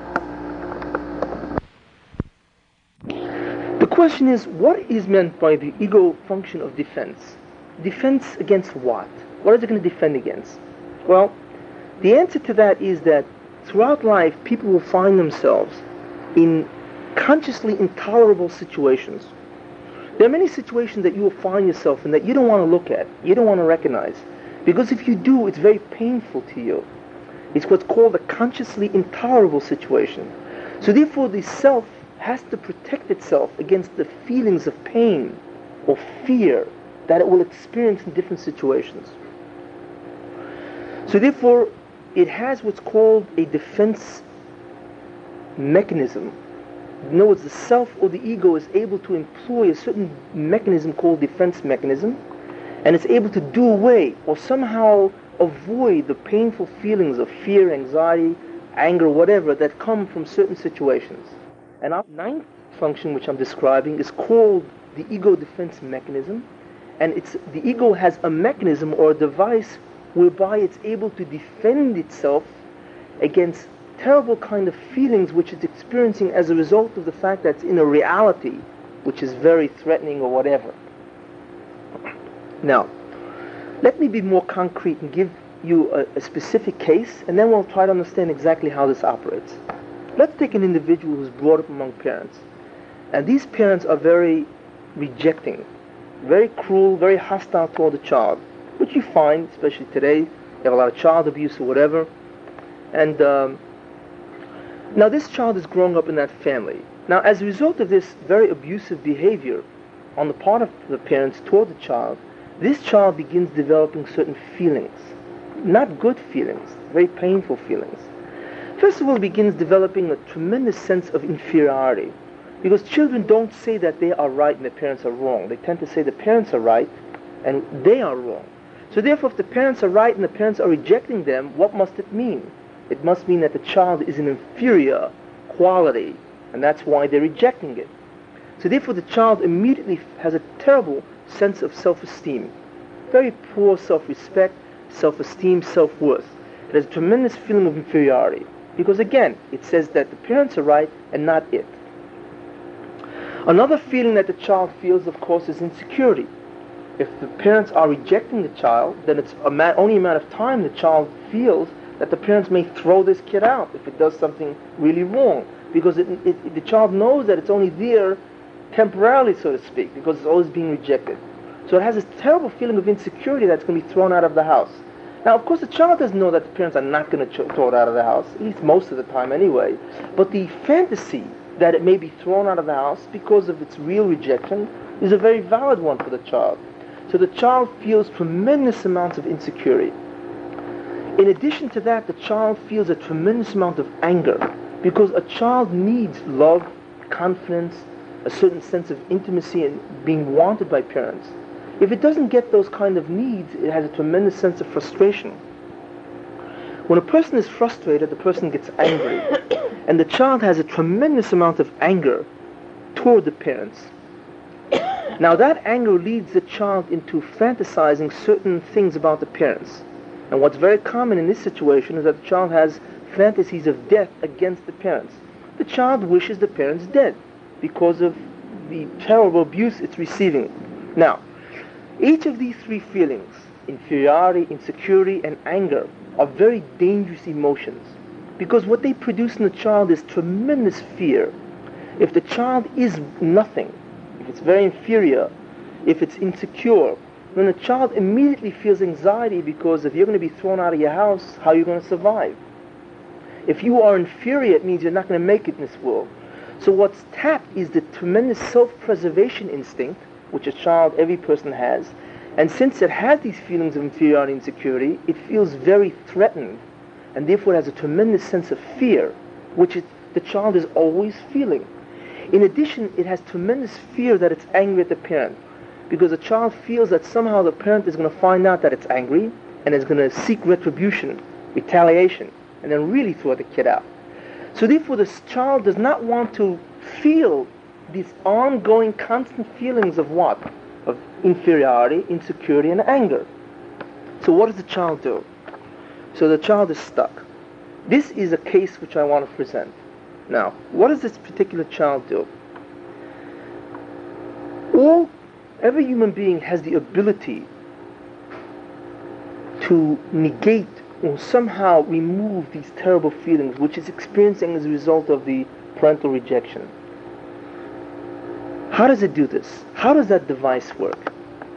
The question is, what is meant by the ego function of defense? Defense against what? What is it going to defend against? Well, the answer to that is that throughout life, people will find themselves in consciously intolerable situations. There are many situations that you will find yourself in that you don't want to look at, you don't want to recognize, because if you do, it's very painful to you. It's what's called a consciously intolerable situation. So therefore, the self has to protect itself against the feelings of pain or fear that it will experience in different situations. So therefore, it has what's called a defense mechanism. In other words, the self or the ego is able to employ a certain mechanism called defense mechanism, and it's able to do away or somehow avoid the painful feelings of fear, anxiety, anger, whatever, that come from certain situations. And our ninth function, which I'm describing, is called the ego defense mechanism, and it's the ego has a mechanism or a device whereby it's able to defend itself against terrible kind of feelings which it's experiencing as a result of the fact that it's in a reality which is very threatening or whatever. Now, let me be more concrete and give you a, a specific case, and then we'll try to understand exactly how this operates. Let's take an individual who's brought up among parents, and these parents are very rejecting, very cruel, very hostile toward the child, which you find, especially today. You have a lot of child abuse or whatever. And um, now this child is growing up in that family. Now, as a result of this very abusive behavior on the part of the parents toward the child, this child begins developing certain feelings, not good feelings, very painful feelings. First of all, he begins developing a tremendous sense of inferiority, because children don't say that they are right and the parents are wrong. They tend to say the parents are right and they are wrong. So therefore, if the parents are right and the parents are rejecting them, what must it mean? It must mean that the child is an inferior quality, and that's why they're rejecting it. So therefore, the child immediately has a terrible sense of self-esteem, very poor self-respect, self-esteem, self-worth. It has a tremendous feeling of inferiority, because again, it says that the parents are right and not it. Another feeling that the child feels, of course, is insecurity. If the parents are rejecting the child, then it's a ma- only a matter of time the child feels that the parents may throw this kid out if it does something really wrong, because it, it, the child knows that it's only there temporarily, so to speak, because it's always being rejected. So it has this terrible feeling of insecurity that's going to be thrown out of the house. Now, of course, the child doesn't know that the parents are not going to ch- throw it out of the house, at least most of the time anyway. But the fantasy that it may be thrown out of the house because of its real rejection is a very valid one for the child. So the child feels tremendous amounts of insecurity. In addition to that, the child feels a tremendous amount of anger because a child needs love, confidence, a certain sense of intimacy and being wanted by parents. If it doesn't get those kind of needs, it has a tremendous sense of frustration. When a person is frustrated, the person gets angry. And the child has a tremendous amount of anger toward the parents. Now that anger leads the child into fantasizing certain things about the parents. And what's very common in this situation is that the child has fantasies of death against the parents. The child wishes the parents dead because of the terrible abuse it's receiving. Now, each of these three feelings, inferiority, insecurity, and anger, are very dangerous emotions because what they produce in the child is tremendous fear. If the child is nothing, if it's very inferior, if it's insecure, then the child immediately feels anxiety because if you're going to be thrown out of your house, how are you going to survive? If you are inferior, it means you're not going to make it in this world. So what's tapped is the tremendous self-preservation instinct, which a child, every person has. And since it has these feelings of inferiority and insecurity, it feels very threatened, and therefore it has a tremendous sense of fear, which it, the child is always feeling. In addition, it has tremendous fear that it's angry at the parent, because the child feels that somehow the parent is going to find out that it's angry, and is going to seek retribution, retaliation, and then really throw the kid out. So therefore, this child does not want to feel these ongoing, constant feelings of what? Of inferiority, insecurity, and anger. So what does the child do? So the child is stuck. This is a case which I want to present. Now, what does this particular child do? All, every human being has the ability to negate or somehow remove these terrible feelings which is experiencing as a result of the parental rejection. How does it do this? How does that device work?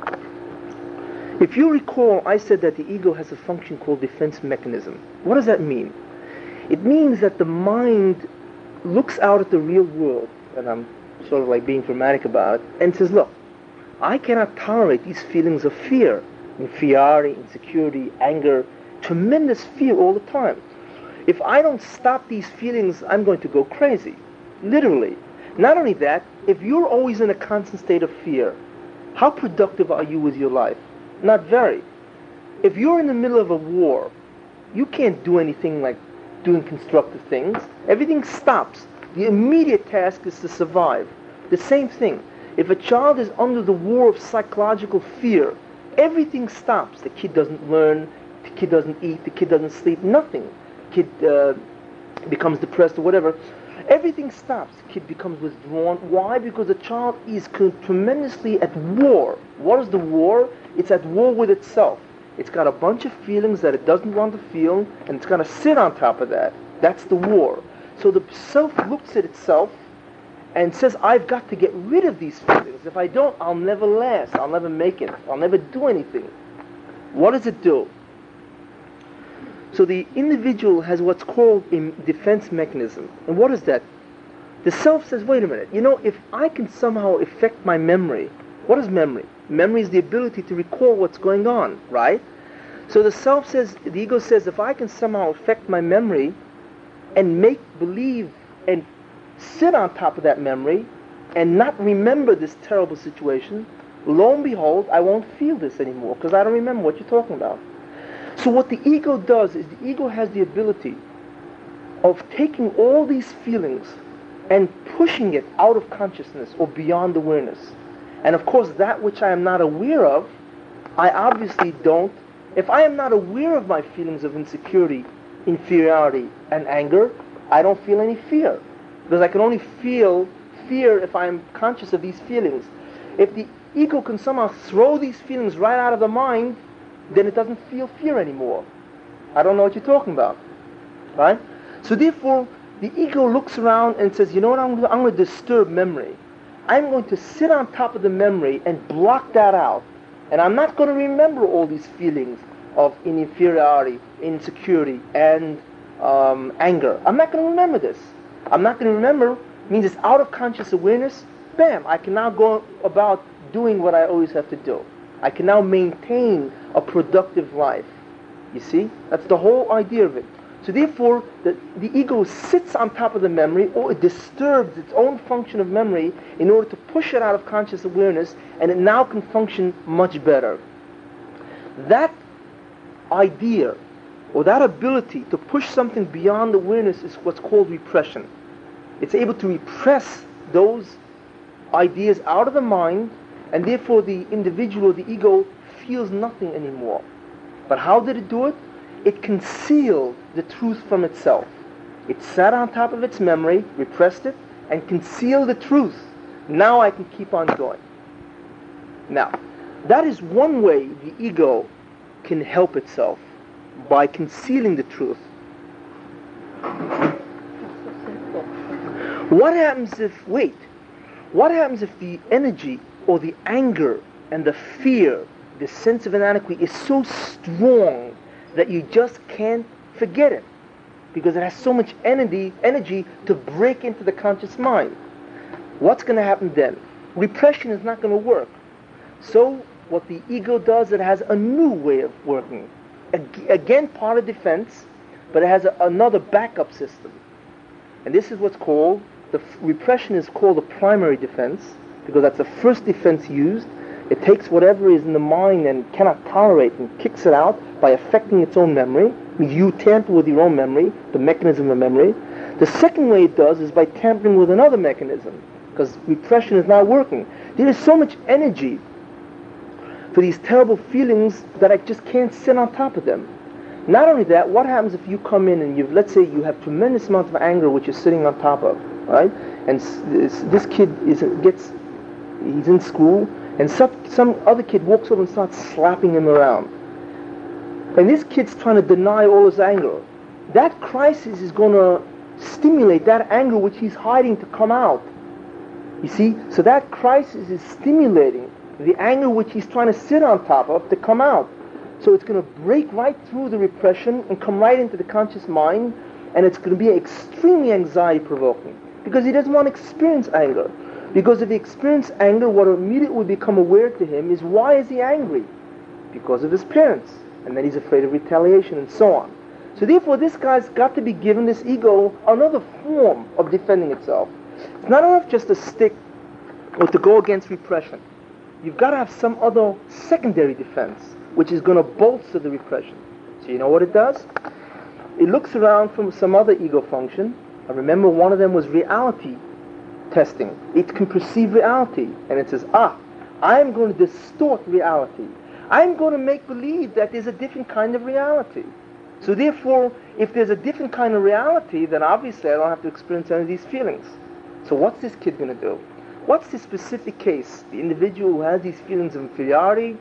If you recall, I said that the ego has a function called defense mechanism. What does that mean? It means that the mind looks out at the real world, and I'm sort of like being dramatic about it, and says, look, I cannot tolerate these feelings of fear, inferiority, insecurity, anger, tremendous fear all the time. If I don't stop these feelings, I'm going to go crazy. Literally. Not only that, if you're always in a constant state of fear, how productive are you with your life? Not very. If you're in the middle of a war, you can't do anything like doing constructive things. Everything stops. The immediate task is to survive. The same thing. If a child is under the war of psychological fear, everything stops. The kid doesn't learn, the kid doesn't eat, the kid doesn't sleep, nothing. The kid uh, becomes depressed or whatever. Everything stops. The kid becomes withdrawn. Why? Because the child is tremendously at war. What is the war? It's at war with itself. It's got a bunch of feelings that it doesn't want to feel, and it's going to sit on top of that. That's the war. So the self looks at itself and says, I've got to get rid of these feelings. If I don't, I'll never last. I'll never make it. I'll never do anything. What does it do? So the individual has what's called a defense mechanism. And what is that? The self says, wait a minute, you know, if I can somehow affect my memory, what is memory? Memory is the ability to recall what's going on, right? So the self says, the ego says, if I can somehow affect my memory and make believe and sit on top of that memory and not remember this terrible situation, lo and behold, I won't feel this anymore because I don't remember what you're talking about. So what the ego does is the ego has the ability of taking all these feelings and pushing it out of consciousness or beyond awareness. And of course, that which I am not aware of, I obviously don't. If I am not aware of my feelings of insecurity, inferiority, and anger, I don't feel any fear. Because I can only feel fear if I am conscious of these feelings. If the ego can somehow throw these feelings right out of the mind, then it doesn't feel fear anymore. I don't know what you're talking about. Right? So therefore, the ego looks around and says, you know what, I'm going to, I'm going to disturb memory. I'm going to sit on top of the memory and block that out. And I'm not going to remember all these feelings of inferiority, insecurity, and um, anger. I'm not going to remember this. I'm not going to remember means it's out of conscious awareness. Bam, I can now go about doing what I always have to do. I can now maintain a productive life. You see? That's the whole idea of it. So therefore, the, the ego sits on top of the memory, or it disturbs its own function of memory in order to push it out of conscious awareness, and it now can function much better. That idea, or that ability to push something beyond awareness is what's called repression. It's able to repress those ideas out of the mind, and therefore the individual, the ego, feels nothing anymore. But how did it do it? It concealed the truth from itself. It sat on top of its memory, repressed it, and concealed the truth. Now I can keep on going. Now, that is one way the ego can help itself, by concealing the truth. What happens if, wait, what happens if the energy or the anger and the fear, the sense of inadequacy is so strong that you just can't forget it, because it has so much energy, energy to break into the conscious mind? What's going to happen then? Repression is not going to work. So what the ego does, it has a new way of working. Ag- again, part of defense, but it has a, another backup system. And this is what's called, the f- repression is called the primary defense, because that's the first defense used. It takes whatever is in the mind and cannot tolerate and kicks it out by affecting its own memory. You tamper with your own memory, the mechanism of memory. The second way it does is by tampering with another mechanism, because repression is not working. There is so much energy for these terrible feelings that I just can't sit on top of them. Not only that, what happens if you come in and you've, let's say you have tremendous amounts of anger which you're sitting on top of, right? And this, this kid is gets, he's in school, and some, some other kid walks over and starts slapping him around. And this kid's trying to deny all his anger. That crisis is going to stimulate that anger which he's hiding to come out. You see? So that crisis is stimulating the anger which he's trying to sit on top of to come out. So it's going to break right through the repression and come right into the conscious mind, and it's going to be extremely anxiety-provoking, because he doesn't want to experience anger. Because if he experiences anger, what immediately will become aware to him is, why is he angry? Because of his parents. And then he's afraid of retaliation and so on. So therefore, this guy's got to be given, this ego, another form of defending itself. It's not enough just to stick or to go against repression. You've got to have some other secondary defense, which is going to bolster the repression. So you know what it does? It looks around from some other ego function. I remember one of them was reality testing. It can perceive reality, and it says, ah, I'm going to distort reality. I'm going to make believe that there's a different kind of reality. So therefore, if there's a different kind of reality, then obviously I don't have to experience any of these feelings. So what's this kid going to do? What's the specific case? The individual who has these feelings of inferiority,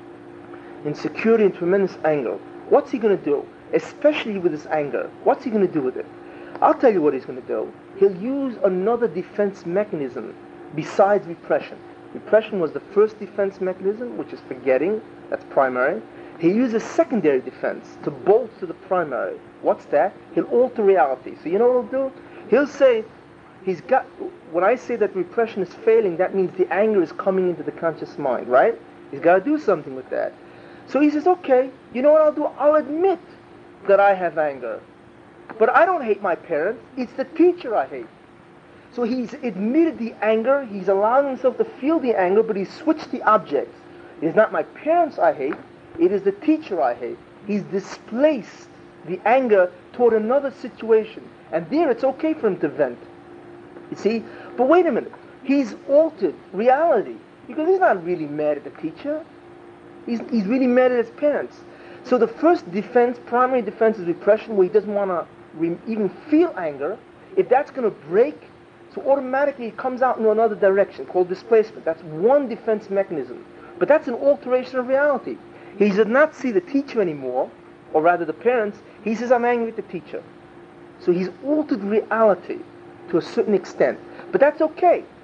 insecurity, and tremendous anger. What's he going to do? Especially with his anger. What's he going to do with it? I'll tell you what he's going to do. He'll use another defense mechanism besides repression. Repression was the first defense mechanism, which is forgetting. That's primary. He uses secondary defense to bolster the primary. What's that? He'll alter reality. So you know what he'll do? He'll say, he's got, when I say that repression is failing, that means the anger is coming into the conscious mind, right? He's got to do something with that. So he says, okay, you know what I'll do? I'll admit that I have anger. But I don't hate my parents. It's the teacher I hate. So he's admitted the anger. He's allowing himself to feel the anger, but he's switched the objects. It is not my parents I hate. It is the teacher I hate. He's displaced the anger toward another situation. And there it's okay for him to vent. You see? But wait a minute. He's altered reality. Because he's not really mad at the teacher. He's, he's really mad at his parents. So the first defense, primary defense, is repression, where he doesn't want to re- even feel anger. If that's going to break, so automatically it comes out in another direction called displacement. That's one defense mechanism. But that's an alteration of reality. He does not see the teacher anymore, or rather the parents. He says, I'm angry at the teacher. So he's altered reality to a certain extent. But that's okay,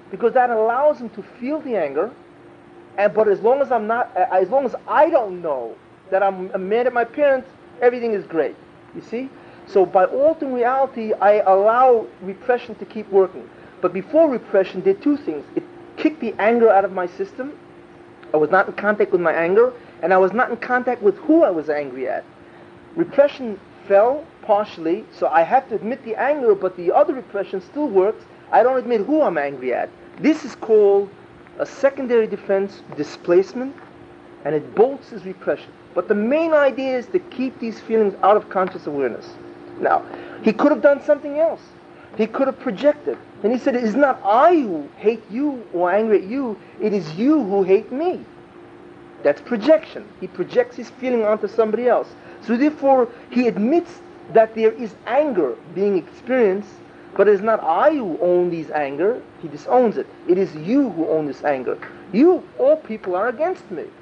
because that allows him to feel the anger. And but as long as I'm not, uh, as long as I don't know that I'm, I'm mad at my parents, everything is great. You see? So by altering reality, I allow repression to keep working. But before repression, did two things. It kicked the anger out of my system. I was not in contact with my anger, and I was not in contact with who I was angry at. Repression fell partially, so I have to admit the anger, but the other repression still works. I don't admit who I'm angry at. This is called a secondary defense displacement, and it bolsters repression. But the main idea is to keep these feelings out of conscious awareness. Now, he could have done something else. He could have projected. And he said, it is not I who hate you or angry at you, it is you who hate me. That's projection. He projects his feeling onto somebody else. So therefore, he admits that there is anger being experienced, but it is not I who own this anger. He disowns it. It is you who own this anger. You, all people, are against me.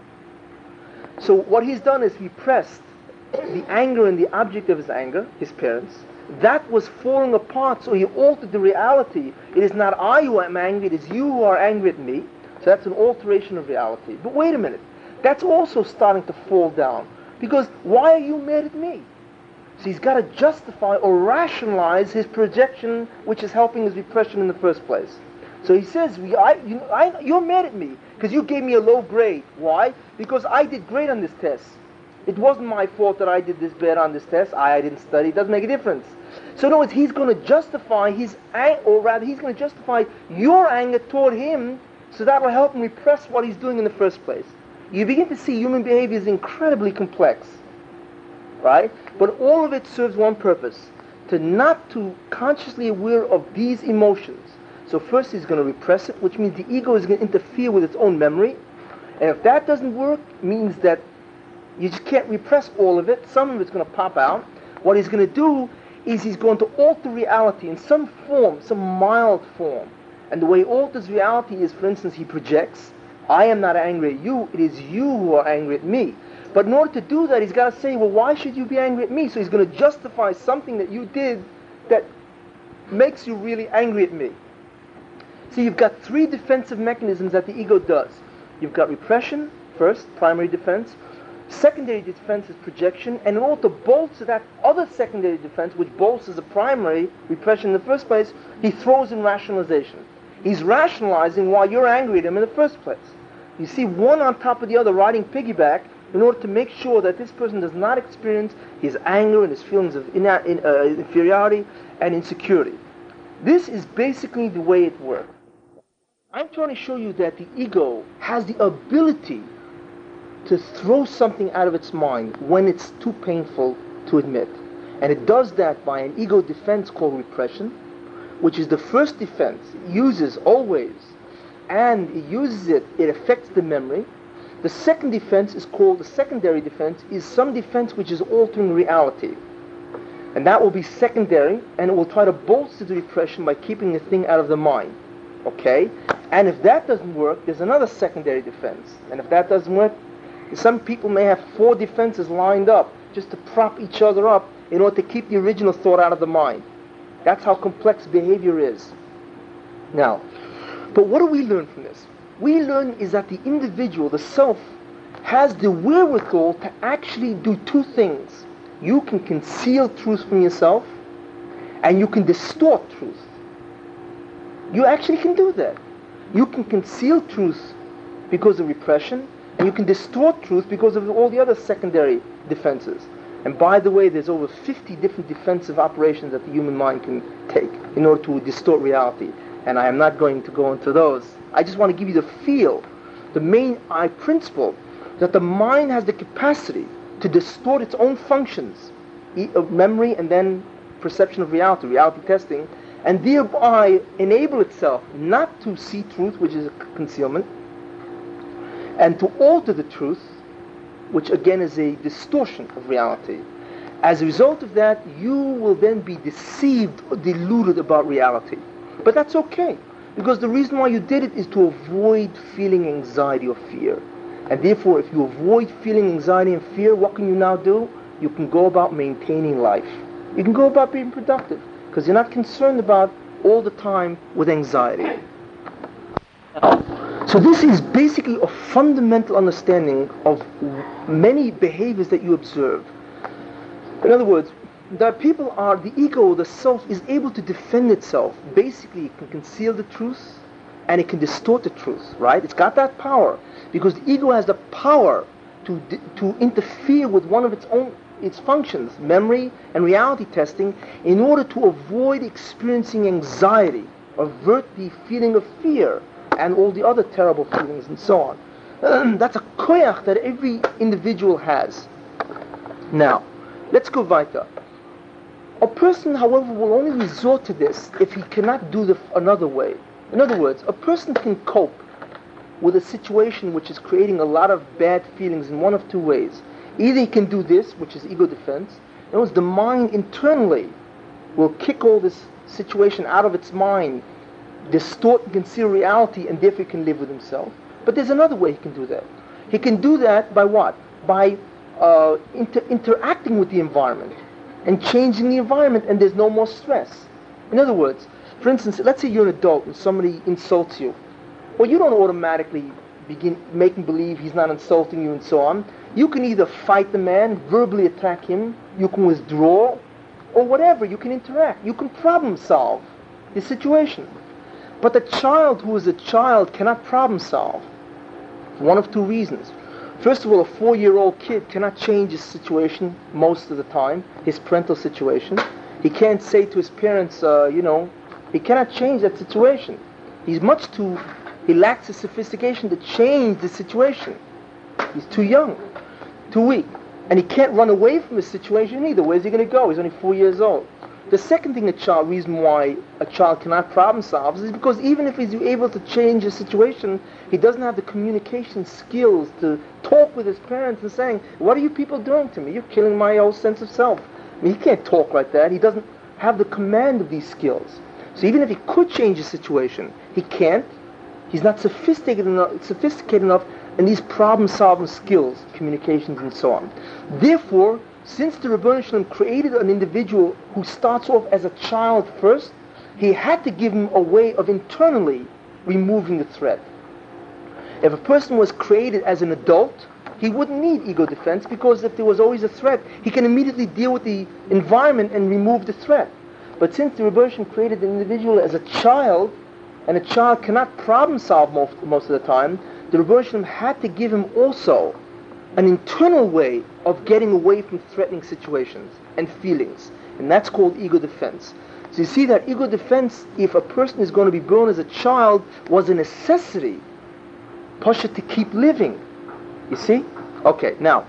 So what he's done is repressed the anger and the object of his anger, his parents. That was falling apart, so he altered the reality. It is not I who am angry, it is you who are angry at me. So that's an alteration of reality. But wait a minute, that's also starting to fall down. Because why are you mad at me? So he's got to justify or rationalize his projection, which is helping his repression in the first place. So he says, I, you, I, you're mad at me because you gave me a low grade. Why? Because I did great on this test. It wasn't my fault that I did this bad on this test. I, I didn't study. It doesn't make a difference. So in other words, he's going to justify his anger, or rather he's going to justify your anger toward him, so that will help him repress what he's doing in the first place. You begin to see human behavior is incredibly complex, right? But all of it serves one purpose, to not to consciously aware of these emotions. So first he's going to repress it, which means the ego is going to interfere with its own memory. And if that doesn't work, it means that you just can't repress all of it. Some of it's going to pop out. What he's going to do is he's going to alter reality in some form, some mild form. And the way he alters reality is, for instance, he projects, I am not angry at you, it is you who are angry at me. But in order to do that, he's got to say, well, why should you be angry at me? So he's going to justify something that you did that makes you really angry at me. So you've got three defensive mechanisms that the ego does. You've got repression, first, primary defense. Secondary defense is projection, and in order to bolster that other secondary defense, which bolsters the primary repression in the first place, he throws in rationalization. He's rationalizing why you're angry at him in the first place. You see one on top of the other riding piggyback in order to make sure that this person does not experience his anger and his feelings of ina- in, uh, inferiority and insecurity. This is basically the way it works. I'm trying to show you that the ego has the ability to throw something out of its mind when it's too painful to admit. And it does that by an ego defense called repression, which is the first defense it uses always, and it uses it, it affects the memory. The second defense is called, the secondary defense, is some defense which is altering reality. And that will be secondary, and it will try to bolster the repression by keeping the thing out of the mind. Okay? And if that doesn't work, there's another secondary defense. And if that doesn't work, some people may have four defenses lined up just to prop each other up in order to keep the original thought out of the mind. That's how complex behavior is. Now, but what do we learn from this? We learn is that the individual, the self, has the wherewithal to actually do two things. You can conceal truth from yourself, and you can distort truth. You actually can do that. You can conceal truth because of repression, and you can distort truth because of all the other secondary defenses. And by the way, there's over fifty different defensive operations that the human mind can take in order to distort reality. And I am not going to go into those. I just want to give you the feel, the main eye principle, that the mind has the capacity to distort its own functions of memory and then perception of reality, reality testing, and thereby enable itself not to see truth, which is a concealment, and to alter the truth, which again is a distortion of reality. As a result of that, you will then be deceived or deluded about reality. But that's okay, because the reason why you did it is to avoid feeling anxiety or fear. And therefore, if you avoid feeling anxiety and fear, what can you now do? You can go about maintaining life. You can go about being productive, because you're not concerned about all the time with anxiety. So this is basically a fundamental understanding of many behaviors that you observe. In other words, that people are, the ego, the self, is able to defend itself. Basically, it can conceal the truth and it can distort the truth, right? It's got that power because the ego has the power to to interfere with one of its own its functions, memory and reality testing, in order to avoid experiencing anxiety, avert the feeling of fear and all the other terrible feelings and so on. That's a koyach that every individual has. Now, let's go weiter. A person, however, will only resort to this if he cannot do the another way. In other words, a person can cope with a situation which is creating a lot of bad feelings in one of two ways. Either he can do this, which is ego defense. In other words, the mind internally will kick all this situation out of its mind, distort and conceal reality, and therefore he can live with himself. But there's another way he can do that. He can do that by what? By uh, inter- interacting with the environment and changing the environment, and there's no more stress. In other words, for instance, let's say you're an adult and somebody insults you. Well, you don't automatically begin making believe he's not insulting you and so on. You can either fight the man, verbally attack him, you can withdraw, or whatever. You can interact. You can problem solve the situation. But the child who is a child cannot problem solve for one of two reasons. First of all, a four-year-old kid cannot change his situation most of the time, his parental situation. He can't say to his parents, uh, you know, he cannot change that situation. He's much too, he lacks the sophistication to change the situation. He's too young, too weak. And he can't run away from his situation either. Where's he going to go? He's only four years old. The second thing a child, reason why a child cannot problem solve is because even if he's able to change a situation, he doesn't have the communication skills to talk with his parents and saying, what are you people doing to me? You're killing my whole sense of self. I mean, he can't talk like that. He doesn't have the command of these skills. So even if he could change a situation, he can't. He's not sophisticated enough, sophisticated enough in these problem-solving skills, communications and so on. Therefore, since the Rebbeinu Shalom created an individual who starts off as a child first, he had to give him a way of internally removing the threat. If a person was created as an adult, he wouldn't need ego defense, because if there was always a threat, he can immediately deal with the environment and remove the threat. But since the Rebbeinu Shalom created the individual as a child, and a child cannot problem solve most, most of the time, the Rebbeinu Shalom had to give him also an internal way of getting away from threatening situations and feelings. And that's called ego defense. So you see that ego defense, if a person is going to be born as a child, was a necessity, Pasha, to keep living. You see? Okay, now,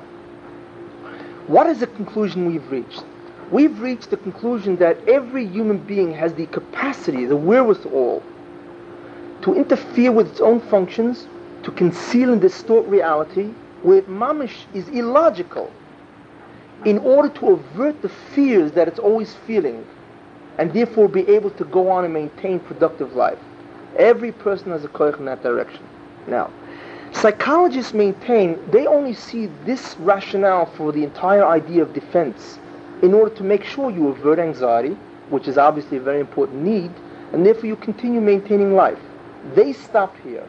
what is the conclusion we've reached? We've reached the conclusion that every human being has the capacity, the wherewithal, to interfere with its own functions, to conceal and distort reality, where mamish is illogical, in order to avert the fears that it's always feeling, and therefore be able to go on and maintain productive life. Every person has a koyach in that direction. Now, psychologists maintain they only see this rationale for the entire idea of defense in order to make sure you avert anxiety, which is obviously a very important need, and therefore you continue maintaining life. They stop here.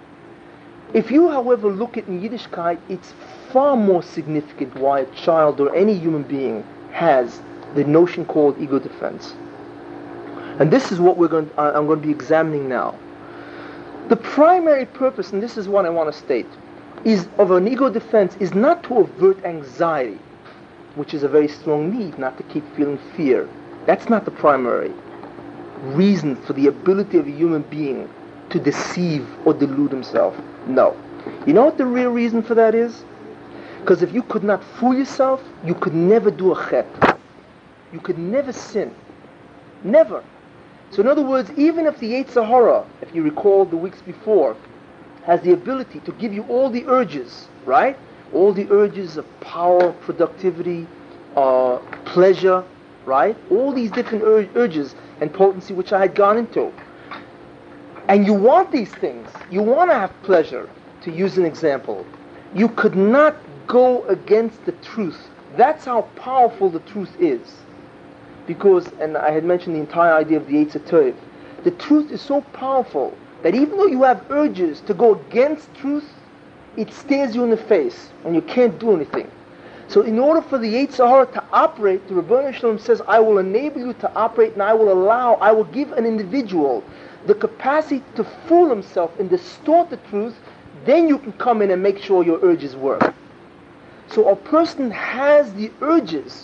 If you, however, look at in Yiddishkeit, it's far more significant why a child or any human being has the notion called ego defense. And this is what we're going to, I'm going to be examining now. The primary purpose, and this is what I want to state, is of an ego defense is not to avert anxiety, which is a very strong need, not to keep feeling fear. That's not the primary reason for the ability of a human being to deceive or delude himself. No. You know what the real reason for that is? Because if you could not fool yourself, you could never do a chet. You could never sin. Never. So in other words, even if the Yetzer Hara, if you recall the weeks before, has the ability to give you all the urges, right? All the urges of power, productivity, uh, pleasure, right? All these different ur- urges and potency which I had gone into. And you want these things. You want to have pleasure, to use an example. You could not go against the truth. That's how powerful the truth is. Because, and I had mentioned the entire idea of the Yetzer Tov, the truth is so powerful that even though you have urges to go against truth, it stares you in the face and you can't do anything. So in order for the Yetzer Hara to operate, the Rebbeinu Shalom says, I will enable you to operate and I will allow, I will give an individual the capacity to fool himself and distort the truth. Then you can come in and make sure your urges work. So a person has the urges,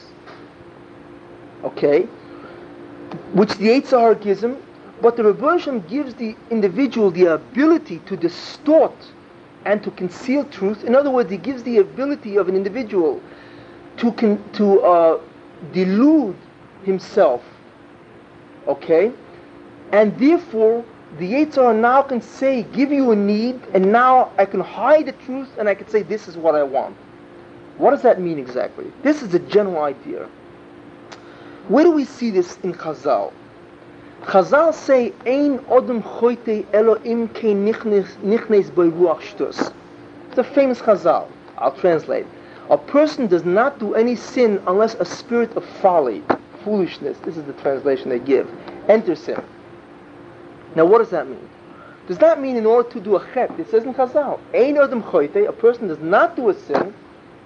okay, which the Yetzer Hara gives him, but the Rebbeinu Shalom gives the individual the ability to distort and to conceal truth. In other words, he gives the ability of an individual to con- to uh, delude himself, okay? And therefore, the Yetzer Hara now can say, give you a need, and now I can hide the truth, and I can say, this is what I want. What does that mean exactly? This is a general idea. Where do we see this in Chazal? Chazal say, Ein odem choite elo im kein nichnes bei ruach shtus. It's a famous Chazal. I'll translate. A person does not do any sin unless a spirit of folly, foolishness, this is the translation they give, enters him. Now what does that mean? Does that mean in order to do a chet, it says in Chazal, Ein odem choite, a person does not do a sin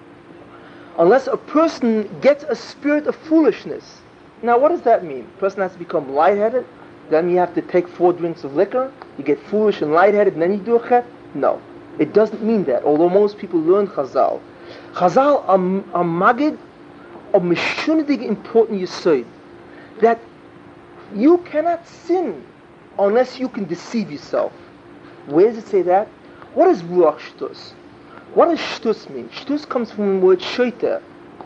unless a person gets a spirit of foolishness. Now what does that mean? A person has to become lightheaded, then you have to take four drinks of liquor, you get foolish and lightheaded, and then you do a chet? No. It doesn't mean that, although most people learn Chazal. Chazal are magid of mishunidig important yesod, that you cannot sin unless you can deceive yourself. Where does it say that? What is ruach shtus? What does shtus mean? Shtus comes from the word shoita.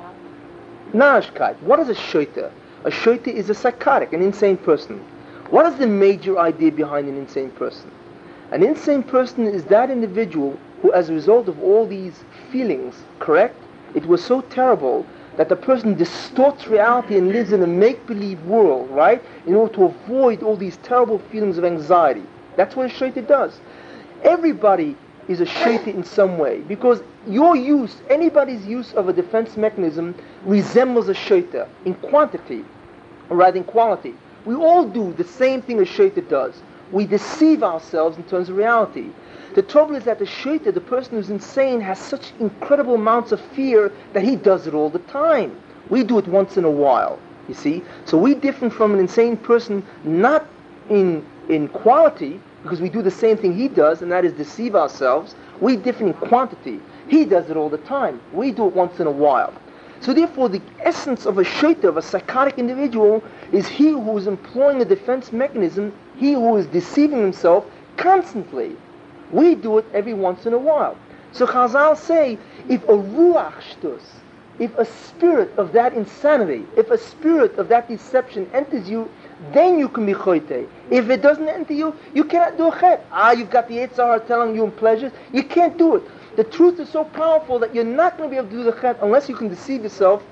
Narishkeit. What is a shoita? A shoita is a psychotic, an insane person. What is the major idea behind an insane person? An insane person is that individual who, as a result of all these feelings, correct? It was so terrible that the person distorts reality and lives in a make-believe world, right? In order to avoid all these terrible feelings of anxiety. That's what a shaita does. Everybody is a shaita in some way, because your use, anybody's use of a defense mechanism resembles a shaita in quantity, or rather in quality. We all do the same thing a shaita does. We deceive ourselves in terms of reality. The trouble is that the shaita, the person who's insane, has such incredible amounts of fear that he does it all the time. We do it once in a while, you see. So we differ from an insane person not in in quality, because we do the same thing he does, and that is deceive ourselves. We differ in quantity. He does it all the time. We do it once in a while. So therefore, the essence of a shaita, of a psychotic individual, is he who is employing a defense mechanism, he who is deceiving himself constantly. We do it every once in a while. So Chazal say, if a ruach shtus, if a spirit of that insanity, if a spirit of that deception enters you, then you can be choite. If it doesn't enter you, you cannot do a chet. Ah, you've got the Yetzer Hara telling you in pleasures, you can't do it. The truth is so powerful that you're not going to be able to do the chet unless you can deceive yourself,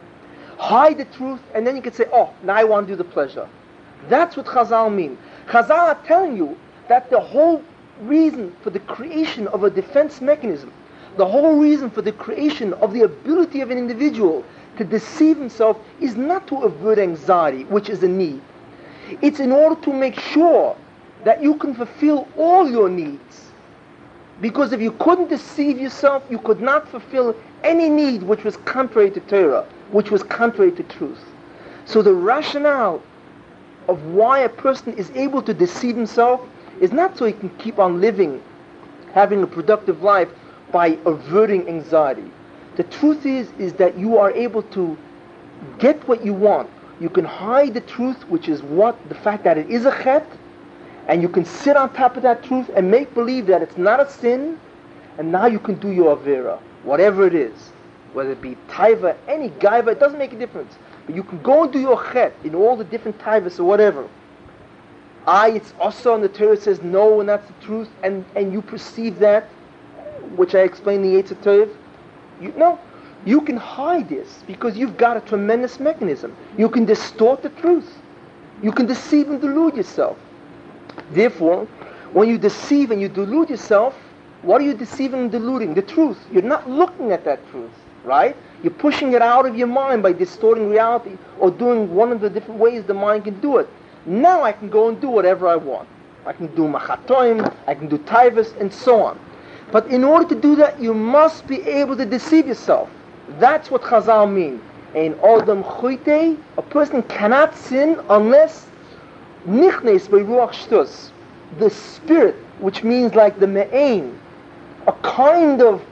hide the truth, and then you can say, oh, now I want to do the pleasure. That's what Chazal mean. Chazal are telling you that the whole reason for the creation of a defense mechanism, the whole reason for the creation of the ability of an individual to deceive himself is not to avert anxiety, which is a need. It's in order to make sure that you can fulfill all your needs. Because if you couldn't deceive yourself, you could not fulfill any need which was contrary to Torah, which was contrary to truth. So the rationale of why a person is able to deceive himself is not so he can keep on living, having a productive life by averting anxiety. The truth is, is that you are able to get what you want. You can hide the truth, which is what? The fact that it is a chet, and you can sit on top of that truth and make believe that it's not a sin, and now you can do your avera, whatever it is. Whether it be taiva, any gaiva, it doesn't make a difference. But you can go and do your chet in all the different taivas or whatever. I, it's also, and the Torah says no, and that's the truth, and, and you perceive that, which I explained in the Yetzer Tov. You, no, you can hide this because you've got a tremendous mechanism. You can distort the truth. You can deceive and delude yourself. Therefore, when you deceive and you delude yourself, what are you deceiving and deluding? The truth. You're not looking at that truth, right? You're pushing it out of your mind by distorting reality or doing one of the different ways the mind can do it. Now I can go and do whatever I want. I can do Machatoim, I can do Taivas, and so on. But in order to do that, you must be able to deceive yourself. That's what Chazal mean. Ein Odom Chuitei, a person cannot sin unless Nichnes by Ruach Shtus, the spirit, which means like the Me'ain, a kind of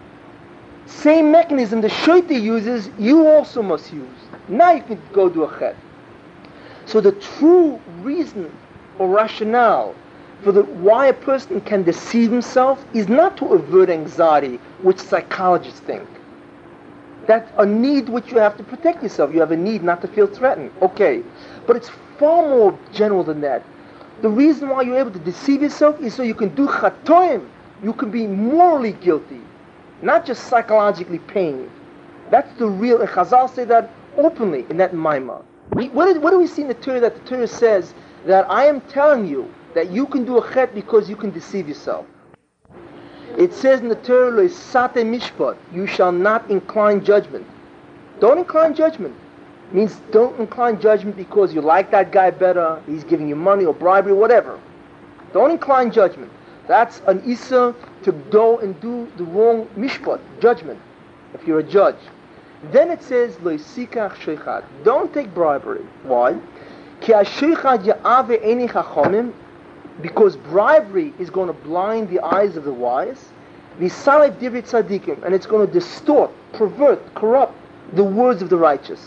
same mechanism the Shaita uses, you also must use. Now you can go do a chet. So the true reason or rationale for the, why a person can deceive himself is not to avert anxiety, which psychologists think. That's a need which you have to protect yourself. You have a need not to feel threatened. Okay. But it's far more general than that. The reason why you're able to deceive yourself is so you can do chatoim. You can be morally guilty, not just psychologically pained. That's the real, and Chazal say that openly in that Maimah. We, what, is, what do we see in the Torah that the Torah says that I am telling you that you can do a chet because you can deceive yourself? It says in the Torah, Le'sate mishpat, you shall not incline judgment. Don't incline judgment. It means don't incline judgment because you like that guy better, he's giving you money or bribery or whatever. Don't incline judgment. That's an Issa to go and do the wrong mishpat, judgment, if you're a judge. Then it says, Le'sikach sheichad, don't take bribery. Why? Ki ha-sheichad ya'ave eini chachomim, because bribery is going to blind the eyes of the wise, v'salef divrei tzadikim, and it's going to distort, pervert, corrupt the words of the righteous.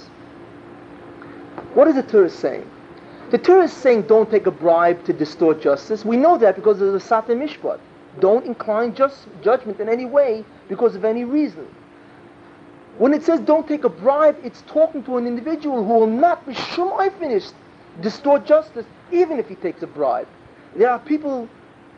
What is the Torah saying? The Torah is saying don't take a bribe to distort justice. We know that because of the Sate Mishpat. Don't incline just judgment in any way because of any reason. When it says don't take a bribe, it's talking to an individual who will not be shumai finished distort justice even if he takes a bribe. There are people,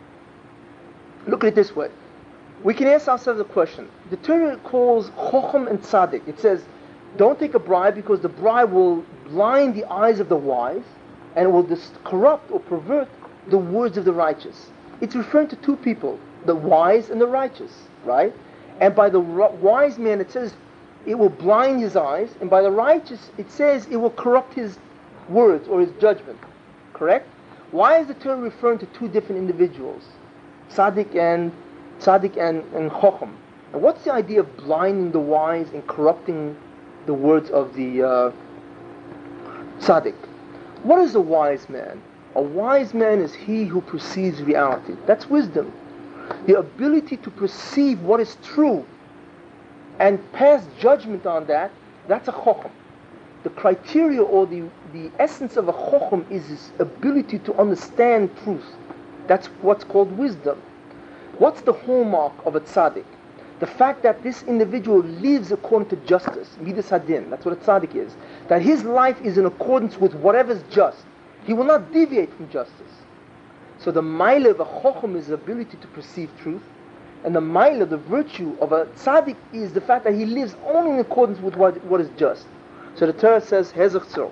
look at it this way. We can ask ourselves a question. The Torah calls Chocham and Tzaddik. It says, don't take a bribe because the bribe will blind the eyes of the wise and it will dis- corrupt or pervert the words of the righteous. It's referring to two people, the wise and the righteous, right? And by the ri- wise man, it says it will blind his eyes, and by the righteous, it says it will corrupt his words or his judgment. Correct? Why is the Torah referring to two different individuals, Tzaddik and Tzaddik and, and Chocham? And what's the idea of blinding the wise and corrupting the words of the uh, Tzaddik? What is a wise man? A wise man is he who perceives reality. That's wisdom. The ability to perceive what is true and pass judgment on that, that's a Chocham. The criteria or the, the essence of a Chocham is his ability to understand truth. That's what's called wisdom. What's the hallmark of a tzaddik? The fact that this individual lives according to justice, midas hadin, that's what a tzaddik is. That his life is in accordance with whatever's just. He will not deviate from justice. So the ma'ila of a chocham is the ability to perceive truth, and the ma'ila, the virtue of a tzaddik, is the fact that he lives only in accordance with what, what is just. So the Torah says, Hezach tzor,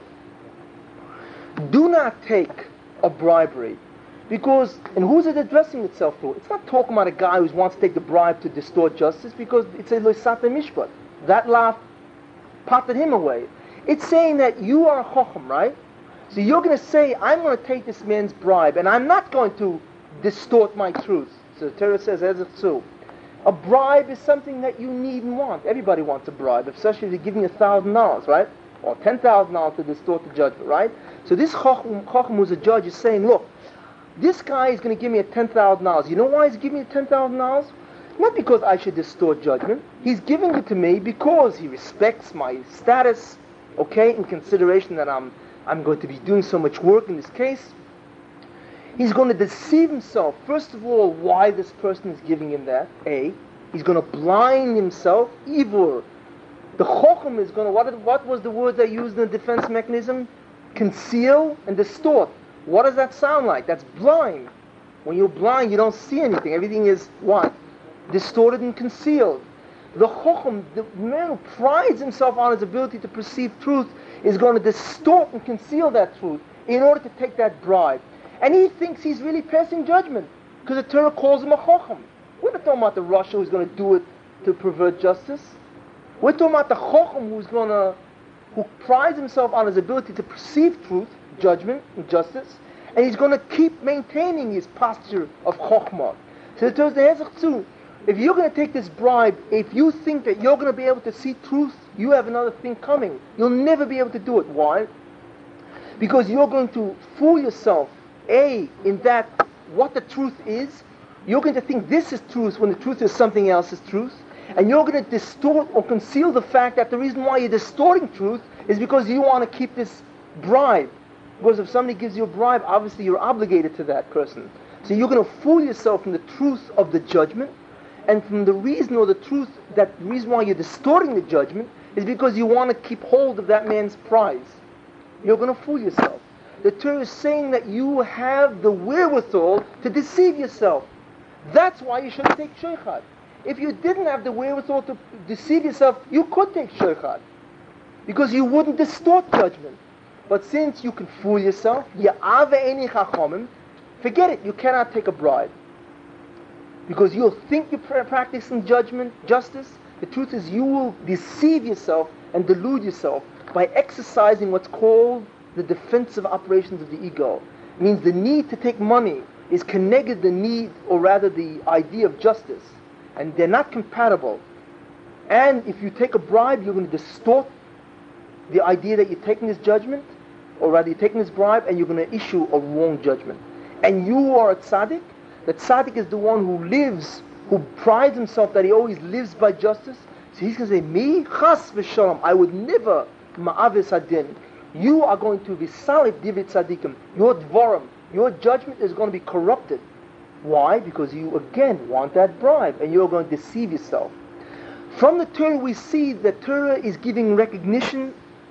do not take a bribery. Because, and who's it addressing itself to? It's not talking about a guy who wants to take the bribe to distort justice, because it's a loisate mishpat. That laugh potted him away. It's saying that you are a chocham, right? So you're going to say, I'm going to take this man's bribe, and I'm not going to distort my truth. So the Torah says, as it's so. A bribe is something that you need and want. Everybody wants a bribe, especially if you're giving a thousand dollars, right? Or ten thousand dollars to distort the judgment, right? So this chocham, chocham who's a judge is saying, look, this guy is going to give me a ten thousand dollars. You know why he's giving me ten thousand dollars? Not because I should distort judgment. He's giving it to me because he respects my status, okay, in consideration that I'm I'm going to be doing so much work in this case. He's going to deceive himself. First of all, why this person is giving him that, A. He's going to blind himself, evil. The chocham is going to, what, what was the word they used in the defense mechanism? Conceal and distort. What does that sound like? That's blind. When you're blind, you don't see anything. Everything is what? Distorted and concealed. The chocham, the man who prides himself on his ability to perceive truth, is going to distort and conceal that truth in order to take that bribe. And he thinks he's really passing judgment because the Torah calls him a chocham. We're not talking about the Rasha who's going to do it to pervert justice. We're talking about the chocham who's going to, who prides himself on his ability to perceive truth, judgment, and justice, and he's going to keep maintaining his posture of chokhmah. So the Torah says, if you're going to take this bribe, if you think that you're going to be able to see truth, you have another thing coming. You'll never be able to do it. Why? Because you're going to fool yourself, A, in that what the truth is. You're going to think this is truth when the truth is something else's truth. And you're going to distort or conceal the fact that the reason why you're distorting truth is because you want to keep this bribe. Because if somebody gives you a bribe, obviously you're obligated to that person. So you're going to fool yourself from the truth of the judgment, and from the reason or the truth, that the reason why you're distorting the judgment is because you want to keep hold of that man's prize. You're going to fool yourself. The Torah is saying that you have the wherewithal to deceive yourself. That's why you shouldn't take sheikhad. If you didn't have the wherewithal to deceive yourself, you could take sheikhad, because you wouldn't distort judgment. But since you can fool yourself, forget it, you cannot take a bribe. Because you'll think you're practicing judgment, justice. The truth is you will deceive yourself and delude yourself by exercising what's called the defensive operations of the ego. It means the need to take money is connected the need, or rather the idea of justice. And they're not compatible. And if you take a bribe, you're going to distort the idea that you're taking this judgment, or rather you're taking this bribe, and you're going to issue a wrong judgment. And you are a tzaddik. The tzaddik is the one who lives, who prides himself that he always lives by justice. So he's going to say, me, chas v'shalom, I would never ma'avis adin. You are going to be salib divit tzaddikim. Your dvarim, your judgment is going to be corrupted. Why? Because you again want that bribe, and you're going to deceive yourself. From the Torah we see that Torah is giving recognition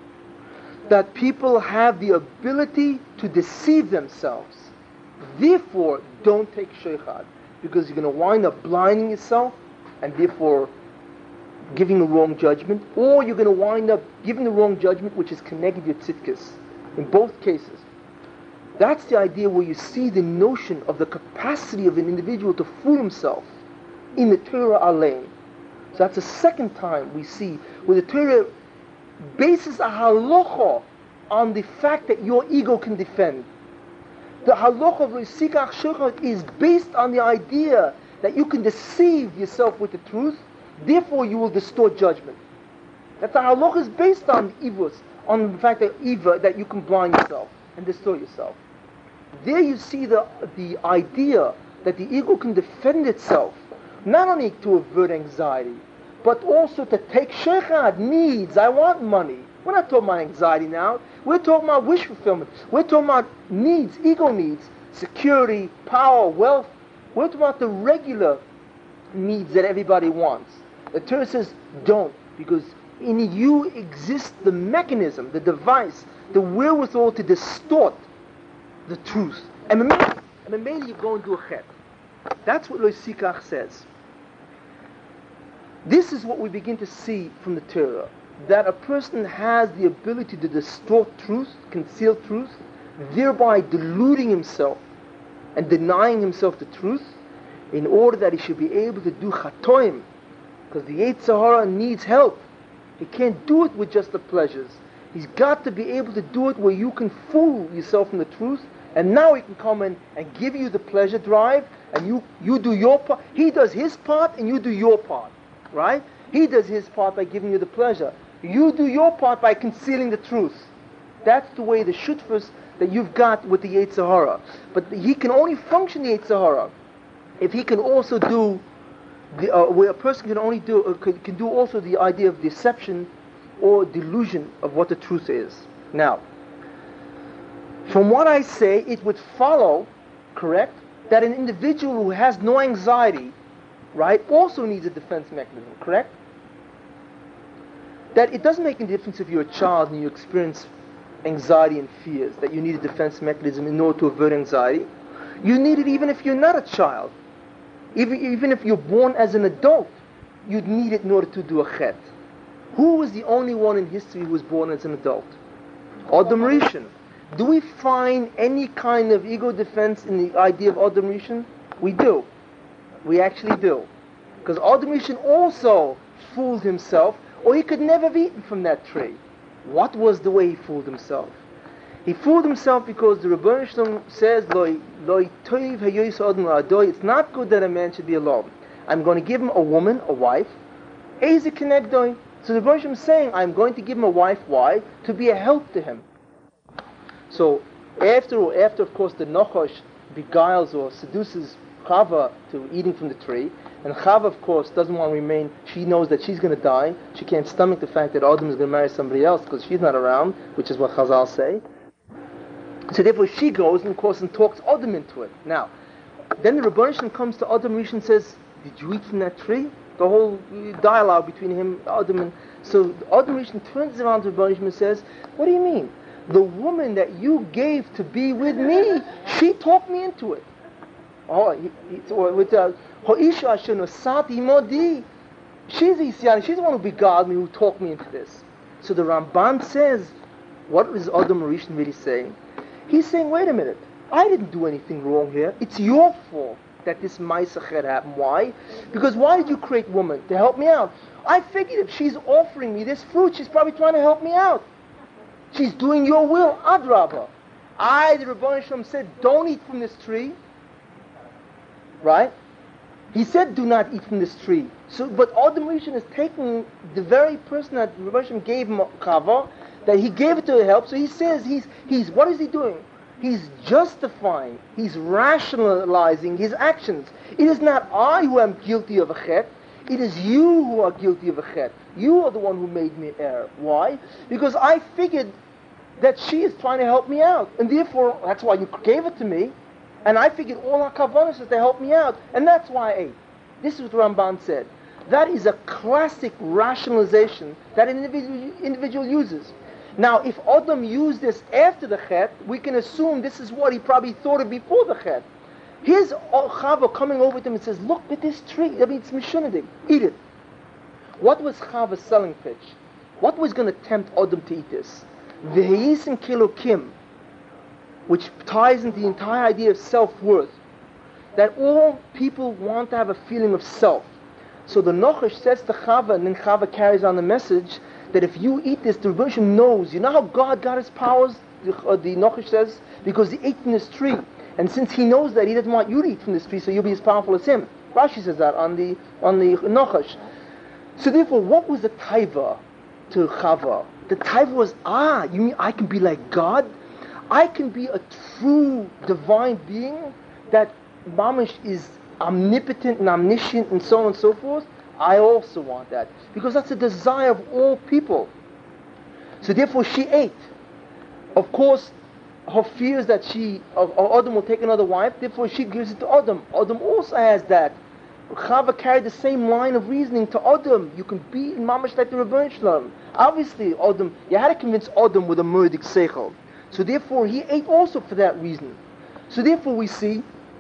that people have the ability to deceive themselves. Therefore, don't take sheikhad, because you're going to wind up blinding yourself and therefore giving the wrong judgment, or you're going to wind up giving the wrong judgment which is connected to your tzidkis. In both cases. That's the idea where you see the notion of the capacity of an individual to fool himself in the Torah Alein. So that's the second time we see where the Torah bases a halacha on the fact that your ego can defend. The halacha of Risikach Sheikhad is based on the idea that you can deceive yourself with the truth, therefore you will distort judgment. That the halacha is based on ivus, on the fact that eva, that you can blind yourself and distort yourself. There you see the the idea that the ego can defend itself, not only to avert anxiety, but also to take sheikhad, needs. I want money. We're not talking about anxiety now. We're talking about wish fulfillment. We're talking about needs, ego needs, security, power, wealth. We're talking about the regular needs that everybody wants. The Torah says, don't, because in you exists the mechanism, the device, the wherewithal to distort the truth. And maybe you're going to do a chet. That's what Lo Sikach says. This is what we begin to see from the Torah, that a person has the ability to distort truth, conceal truth, thereby deluding himself and denying himself the truth, in order that he should be able to do chatoim, because the Yetzer Hara needs help. He can't do it with just the pleasures. He's got to be able to do it where you can fool yourself from the truth, and now he can come in and give you the pleasure drive, and you, you do your part. He does his part, and you do your part, right? He does his part by giving you the pleasure. You do your part by concealing the truth. That's the way the shutfus that you've got with the Yetzer Hara. But he can only function the Yetzer Hara if he can also do the, uh, where a person can only do uh, can, can do also the idea of deception or delusion of what the truth is. Now, from what I say, it would follow, correct, that an individual who has no anxiety, right, also needs a defense mechanism, correct? That it doesn't make any difference if you're a child and you experience anxiety and fears, that you need a defense mechanism in order to avert anxiety. You need it even if you're not a child. Even, even if you're born as an adult, you'd need it in order to do a chet. Who was the only one in history who was born as an adult? Adam Rishon. Do we find any kind of ego defense in the idea of Adam Rishon? We do. We actually do. Because Adam Rishon also fooled himself, or he could never have eaten from that tree. What was the way he fooled himself? He fooled himself because the Rebbeinu Shalom says, Loi, loi toiv hayois odom la'adoi, it's not good that a man should be alone. I'm going to give him a woman, a wife. Eze kenegdoi. So the Rebbeinu Shalom is saying, I'm going to give him a wife. Why? To be a help to him. So after, after of course, the Nochosh beguiles or seduces Chava to eating from the tree, and Chava, of course, doesn't want to remain. She knows that she's going to die. She can't stomach the fact that Adam is going to marry somebody else because she's not around, which is what Chazal say. So therefore she goes and of course and talks Adam into it. Now, then the Rebbeinu Shalom comes to Adam Rishon and says, did you eat from that tree? The whole dialogue between him, Adam, and so Adam Rishon turns around to Rebbeinu Shalom and says, what do you mean? The woman that you gave to be with me, she talked me into it. Oh, he, he, so with the Ha'isha Asher Nosati Modi, she's the Isyani, she's the one who beguiled me, who talked me into this. So the Ramban says, what is Adam Rishon really saying? He's saying, wait a minute, I didn't do anything wrong here. It's your fault that this Ma'aseh happened. Why? Because why did you create woman? To help me out. I figured if she's offering me this fruit, she's probably trying to help me out. She's doing your will, Adrabah. I, the Rebbeinu Shalom, said, don't eat from this tree. Right? He said, do not eat from this tree. So, but Adam Rishon is taking the very person that Rebbeinu Shalom gave him Chava, that he gave it to help. So he says, he's, he's, what is he doing? He's justifying, he's rationalizing his actions. It is not I who am guilty of a chet, it is you who are guilty of a chet. You are the one who made me err. Why? Because I figured that she is trying to help me out. And therefore, that's why you gave it to me. And I figured all our kavanas is to help me out. And that's why I ate. This is what Ramban said. That is a classic rationalization that an individual, individual uses. Now, if Adam used this after the chet, we can assume this is what he probably thought of before the chet. Here's Chava coming over to him and says, look at this tree. I mean, it's mishunadig. Eat it. What was Chava's selling pitch? What was going to tempt Adam to eat this? V'heyisim kilokim, which ties into the entire idea of self-worth. That all people want to have a feeling of self. So the Nochosh says to Chava, and then Chava carries on the message, that if you eat this, the Rebbeinu Shalom knows. You know how God got his powers? The, uh, the Nochosh says, because he ate from this tree. And since he knows that, he doesn't want you to eat from this tree, so you'll be as powerful as him. Rashi says that on the on the Nochosh. So therefore, what was the taiva to Chava? The taiva was, ah, you mean I can be like God? I can be a true divine being that Mamish is omnipotent and omniscient and so on and so forth? I also want that. Because that's the desire of all people. So therefore she ate. Of course, her fears that she, or, or Adam will take another wife, therefore she gives it to Adam. Adam also has that. Chava carried the same line of reasoning to Adam. You can be in Mamash like the Rebbeinu Shalom. Obviously, Adam, you had to convince Adam with a murdik seichel. So therefore he ate also for that reason. So therefore we see,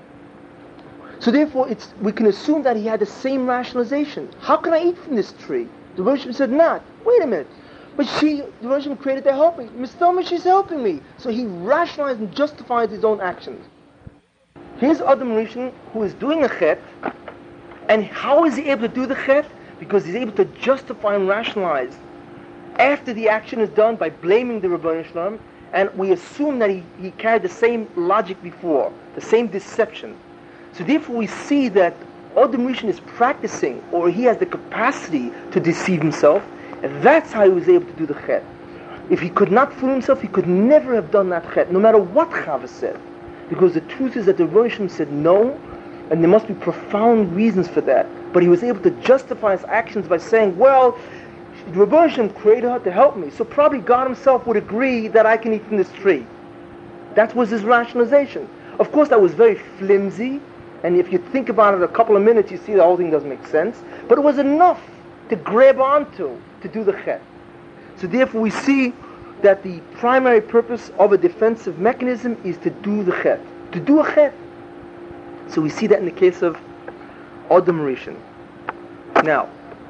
so therefore it's, we can assume that he had the same rationalization. How can I eat from this tree? The Rebbeinu said not. Wait a minute. But she, the Rebbeinu created to help me. Mistama, she's helping me. So he rationalized and justified his own actions. Here's Adam Rishon who is doing a chet. And how is he able to do the chet? Because he's able to justify and rationalize after the action is done by blaming the Rebbeinu Shalom. And we assume that he, he carried the same logic before, the same deception. So therefore we see that Adam Rishon is practicing, or he has the capacity to deceive himself, and that's how he was able to do the chet. If he could not fool himself, he could never have done that chet, no matter what Chava said. Because the truth is that the Rebbeinu said no, and there must be profound reasons for that. But he was able to justify his actions by saying, well, the Rebbeinu created her to help me, so probably God himself would agree that I can eat from this tree. That was his rationalization. Of course, that was very flimsy, and if you think about it a couple of minutes, you see the whole thing doesn't make sense. But it was enough to grab onto to do the chet. So therefore we see that the primary purpose of a defensive mechanism is to do the chet. To do a chet. So we see that in the case of Adam Rishon. Now,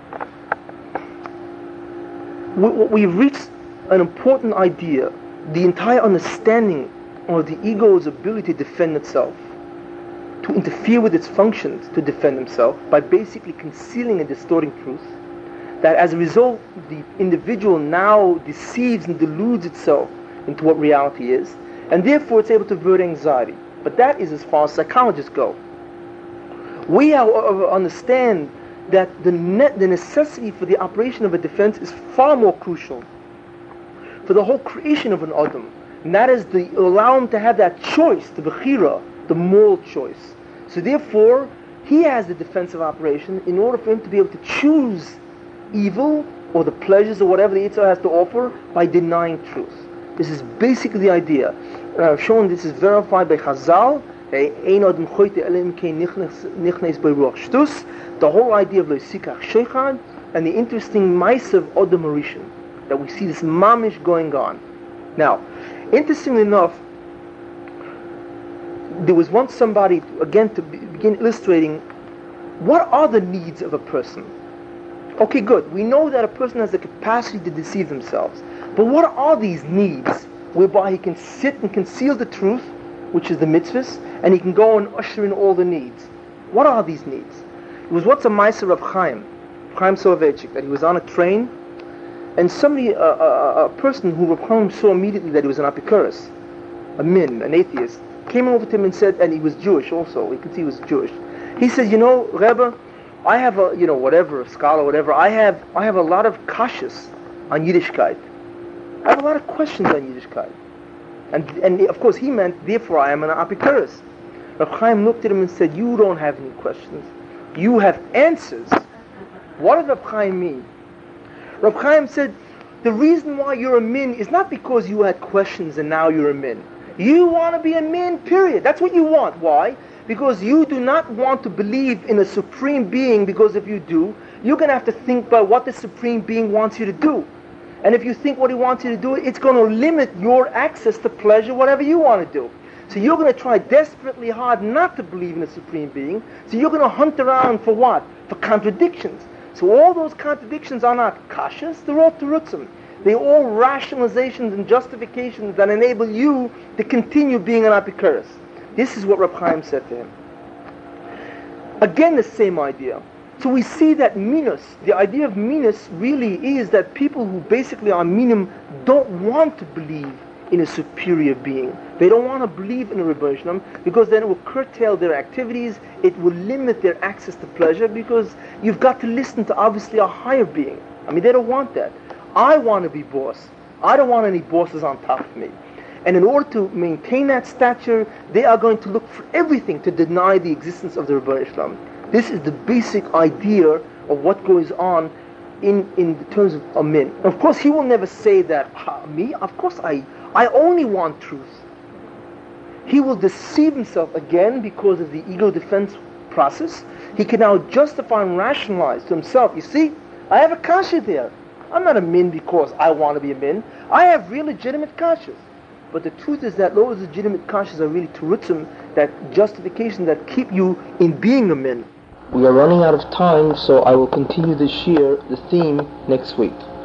we've reached an important idea. The entire understanding of the ego's ability to defend itself, to interfere with its functions to defend himself by basically concealing and distorting truth, that as a result the individual now deceives and deludes itself into what reality is, and therefore it's able to avert anxiety. But that is as far as psychologists go. We, however, understand that the, ne- the necessity for the operation of a defense is far more crucial for the whole creation of an Adam, and that is to allow him to have that choice, the bechira, the moral choice. So therefore, he has the defensive operation in order for him to be able to choose evil or the pleasures or whatever the Yetzer Hara has to offer by denying truth. This is basically the idea. And I've shown this is verified by Chazal. The whole idea of Loisikach Sheikhad and the interesting mice of Odom Harishon, that we see this mamish going on. Now, interestingly enough, there was once somebody, again to begin illustrating, what are the needs of a person? Okay, good. We know that a person has the capacity to deceive themselves. But what are these needs whereby he can sit and conceal the truth, which is the mitzvahs, and he can go and usher in all the needs? What are these needs? It was what's a Meiser of Chaim, Chaim Soloveitchik, that he was on a train, and somebody, a, a, a person who Reb Chaim saw immediately that he was an Apikuros, a min, an atheist, came over to him and said, and he was Jewish also, you can see he was Jewish. He said, you know, Rebbe, I have a, you know, whatever, a scholar, whatever, I have I have a lot of kashas on Yiddishkeit. I have a lot of questions on Yiddishkeit. And and of course he meant, therefore I am an Apikuros. Reb Chaim looked at him and said, you don't have any questions. You have answers. What did Reb Chaim mean? Reb Chaim said, the reason why you're a min is not because you had questions and now you're a min. You want to be a min, period. That's what you want. Why? Because you do not want to believe in a supreme being, because if you do, you're going to have to think about what the supreme being wants you to do. And if you think what he wants you to do, it's going to limit your access to pleasure, whatever you want to do. So you're going to try desperately hard not to believe in a supreme being. So you're going to hunt around for what? For contradictions. So all those contradictions are not kashas, they're all terutzim. They're all rationalizations and justifications that enable you to continue being an Apikuros. This is what Reb Chaim said to him. Again, the same idea. So we see that minus, the idea of minus really is that people who basically are minim don't want to believe in a superior being. They don't want to believe in a Rebbeinu Shalom because then it will curtail their activities, it will limit their access to pleasure, because you've got to listen to obviously a higher being. I mean, they don't want that. I want to be boss. I don't want any bosses on top of me. And in order to maintain that stature, they are going to look for everything to deny the existence of the Rebbeinu Shalom. This is the basic idea of what goes on in, in terms of a min. Of course, he will never say that, ah, me? Of course, I, I only want truth. He will deceive himself again because of the ego defense process. He can now justify and rationalize to himself, you see, I have a kasha there. I'm not a min because I want to be a min. I have real legitimate kashas. But the truth is that those legitimate kashas are really terutzim, that justification that keep you in being a min. We are running out of time, so I will continue this year, the theme, next week.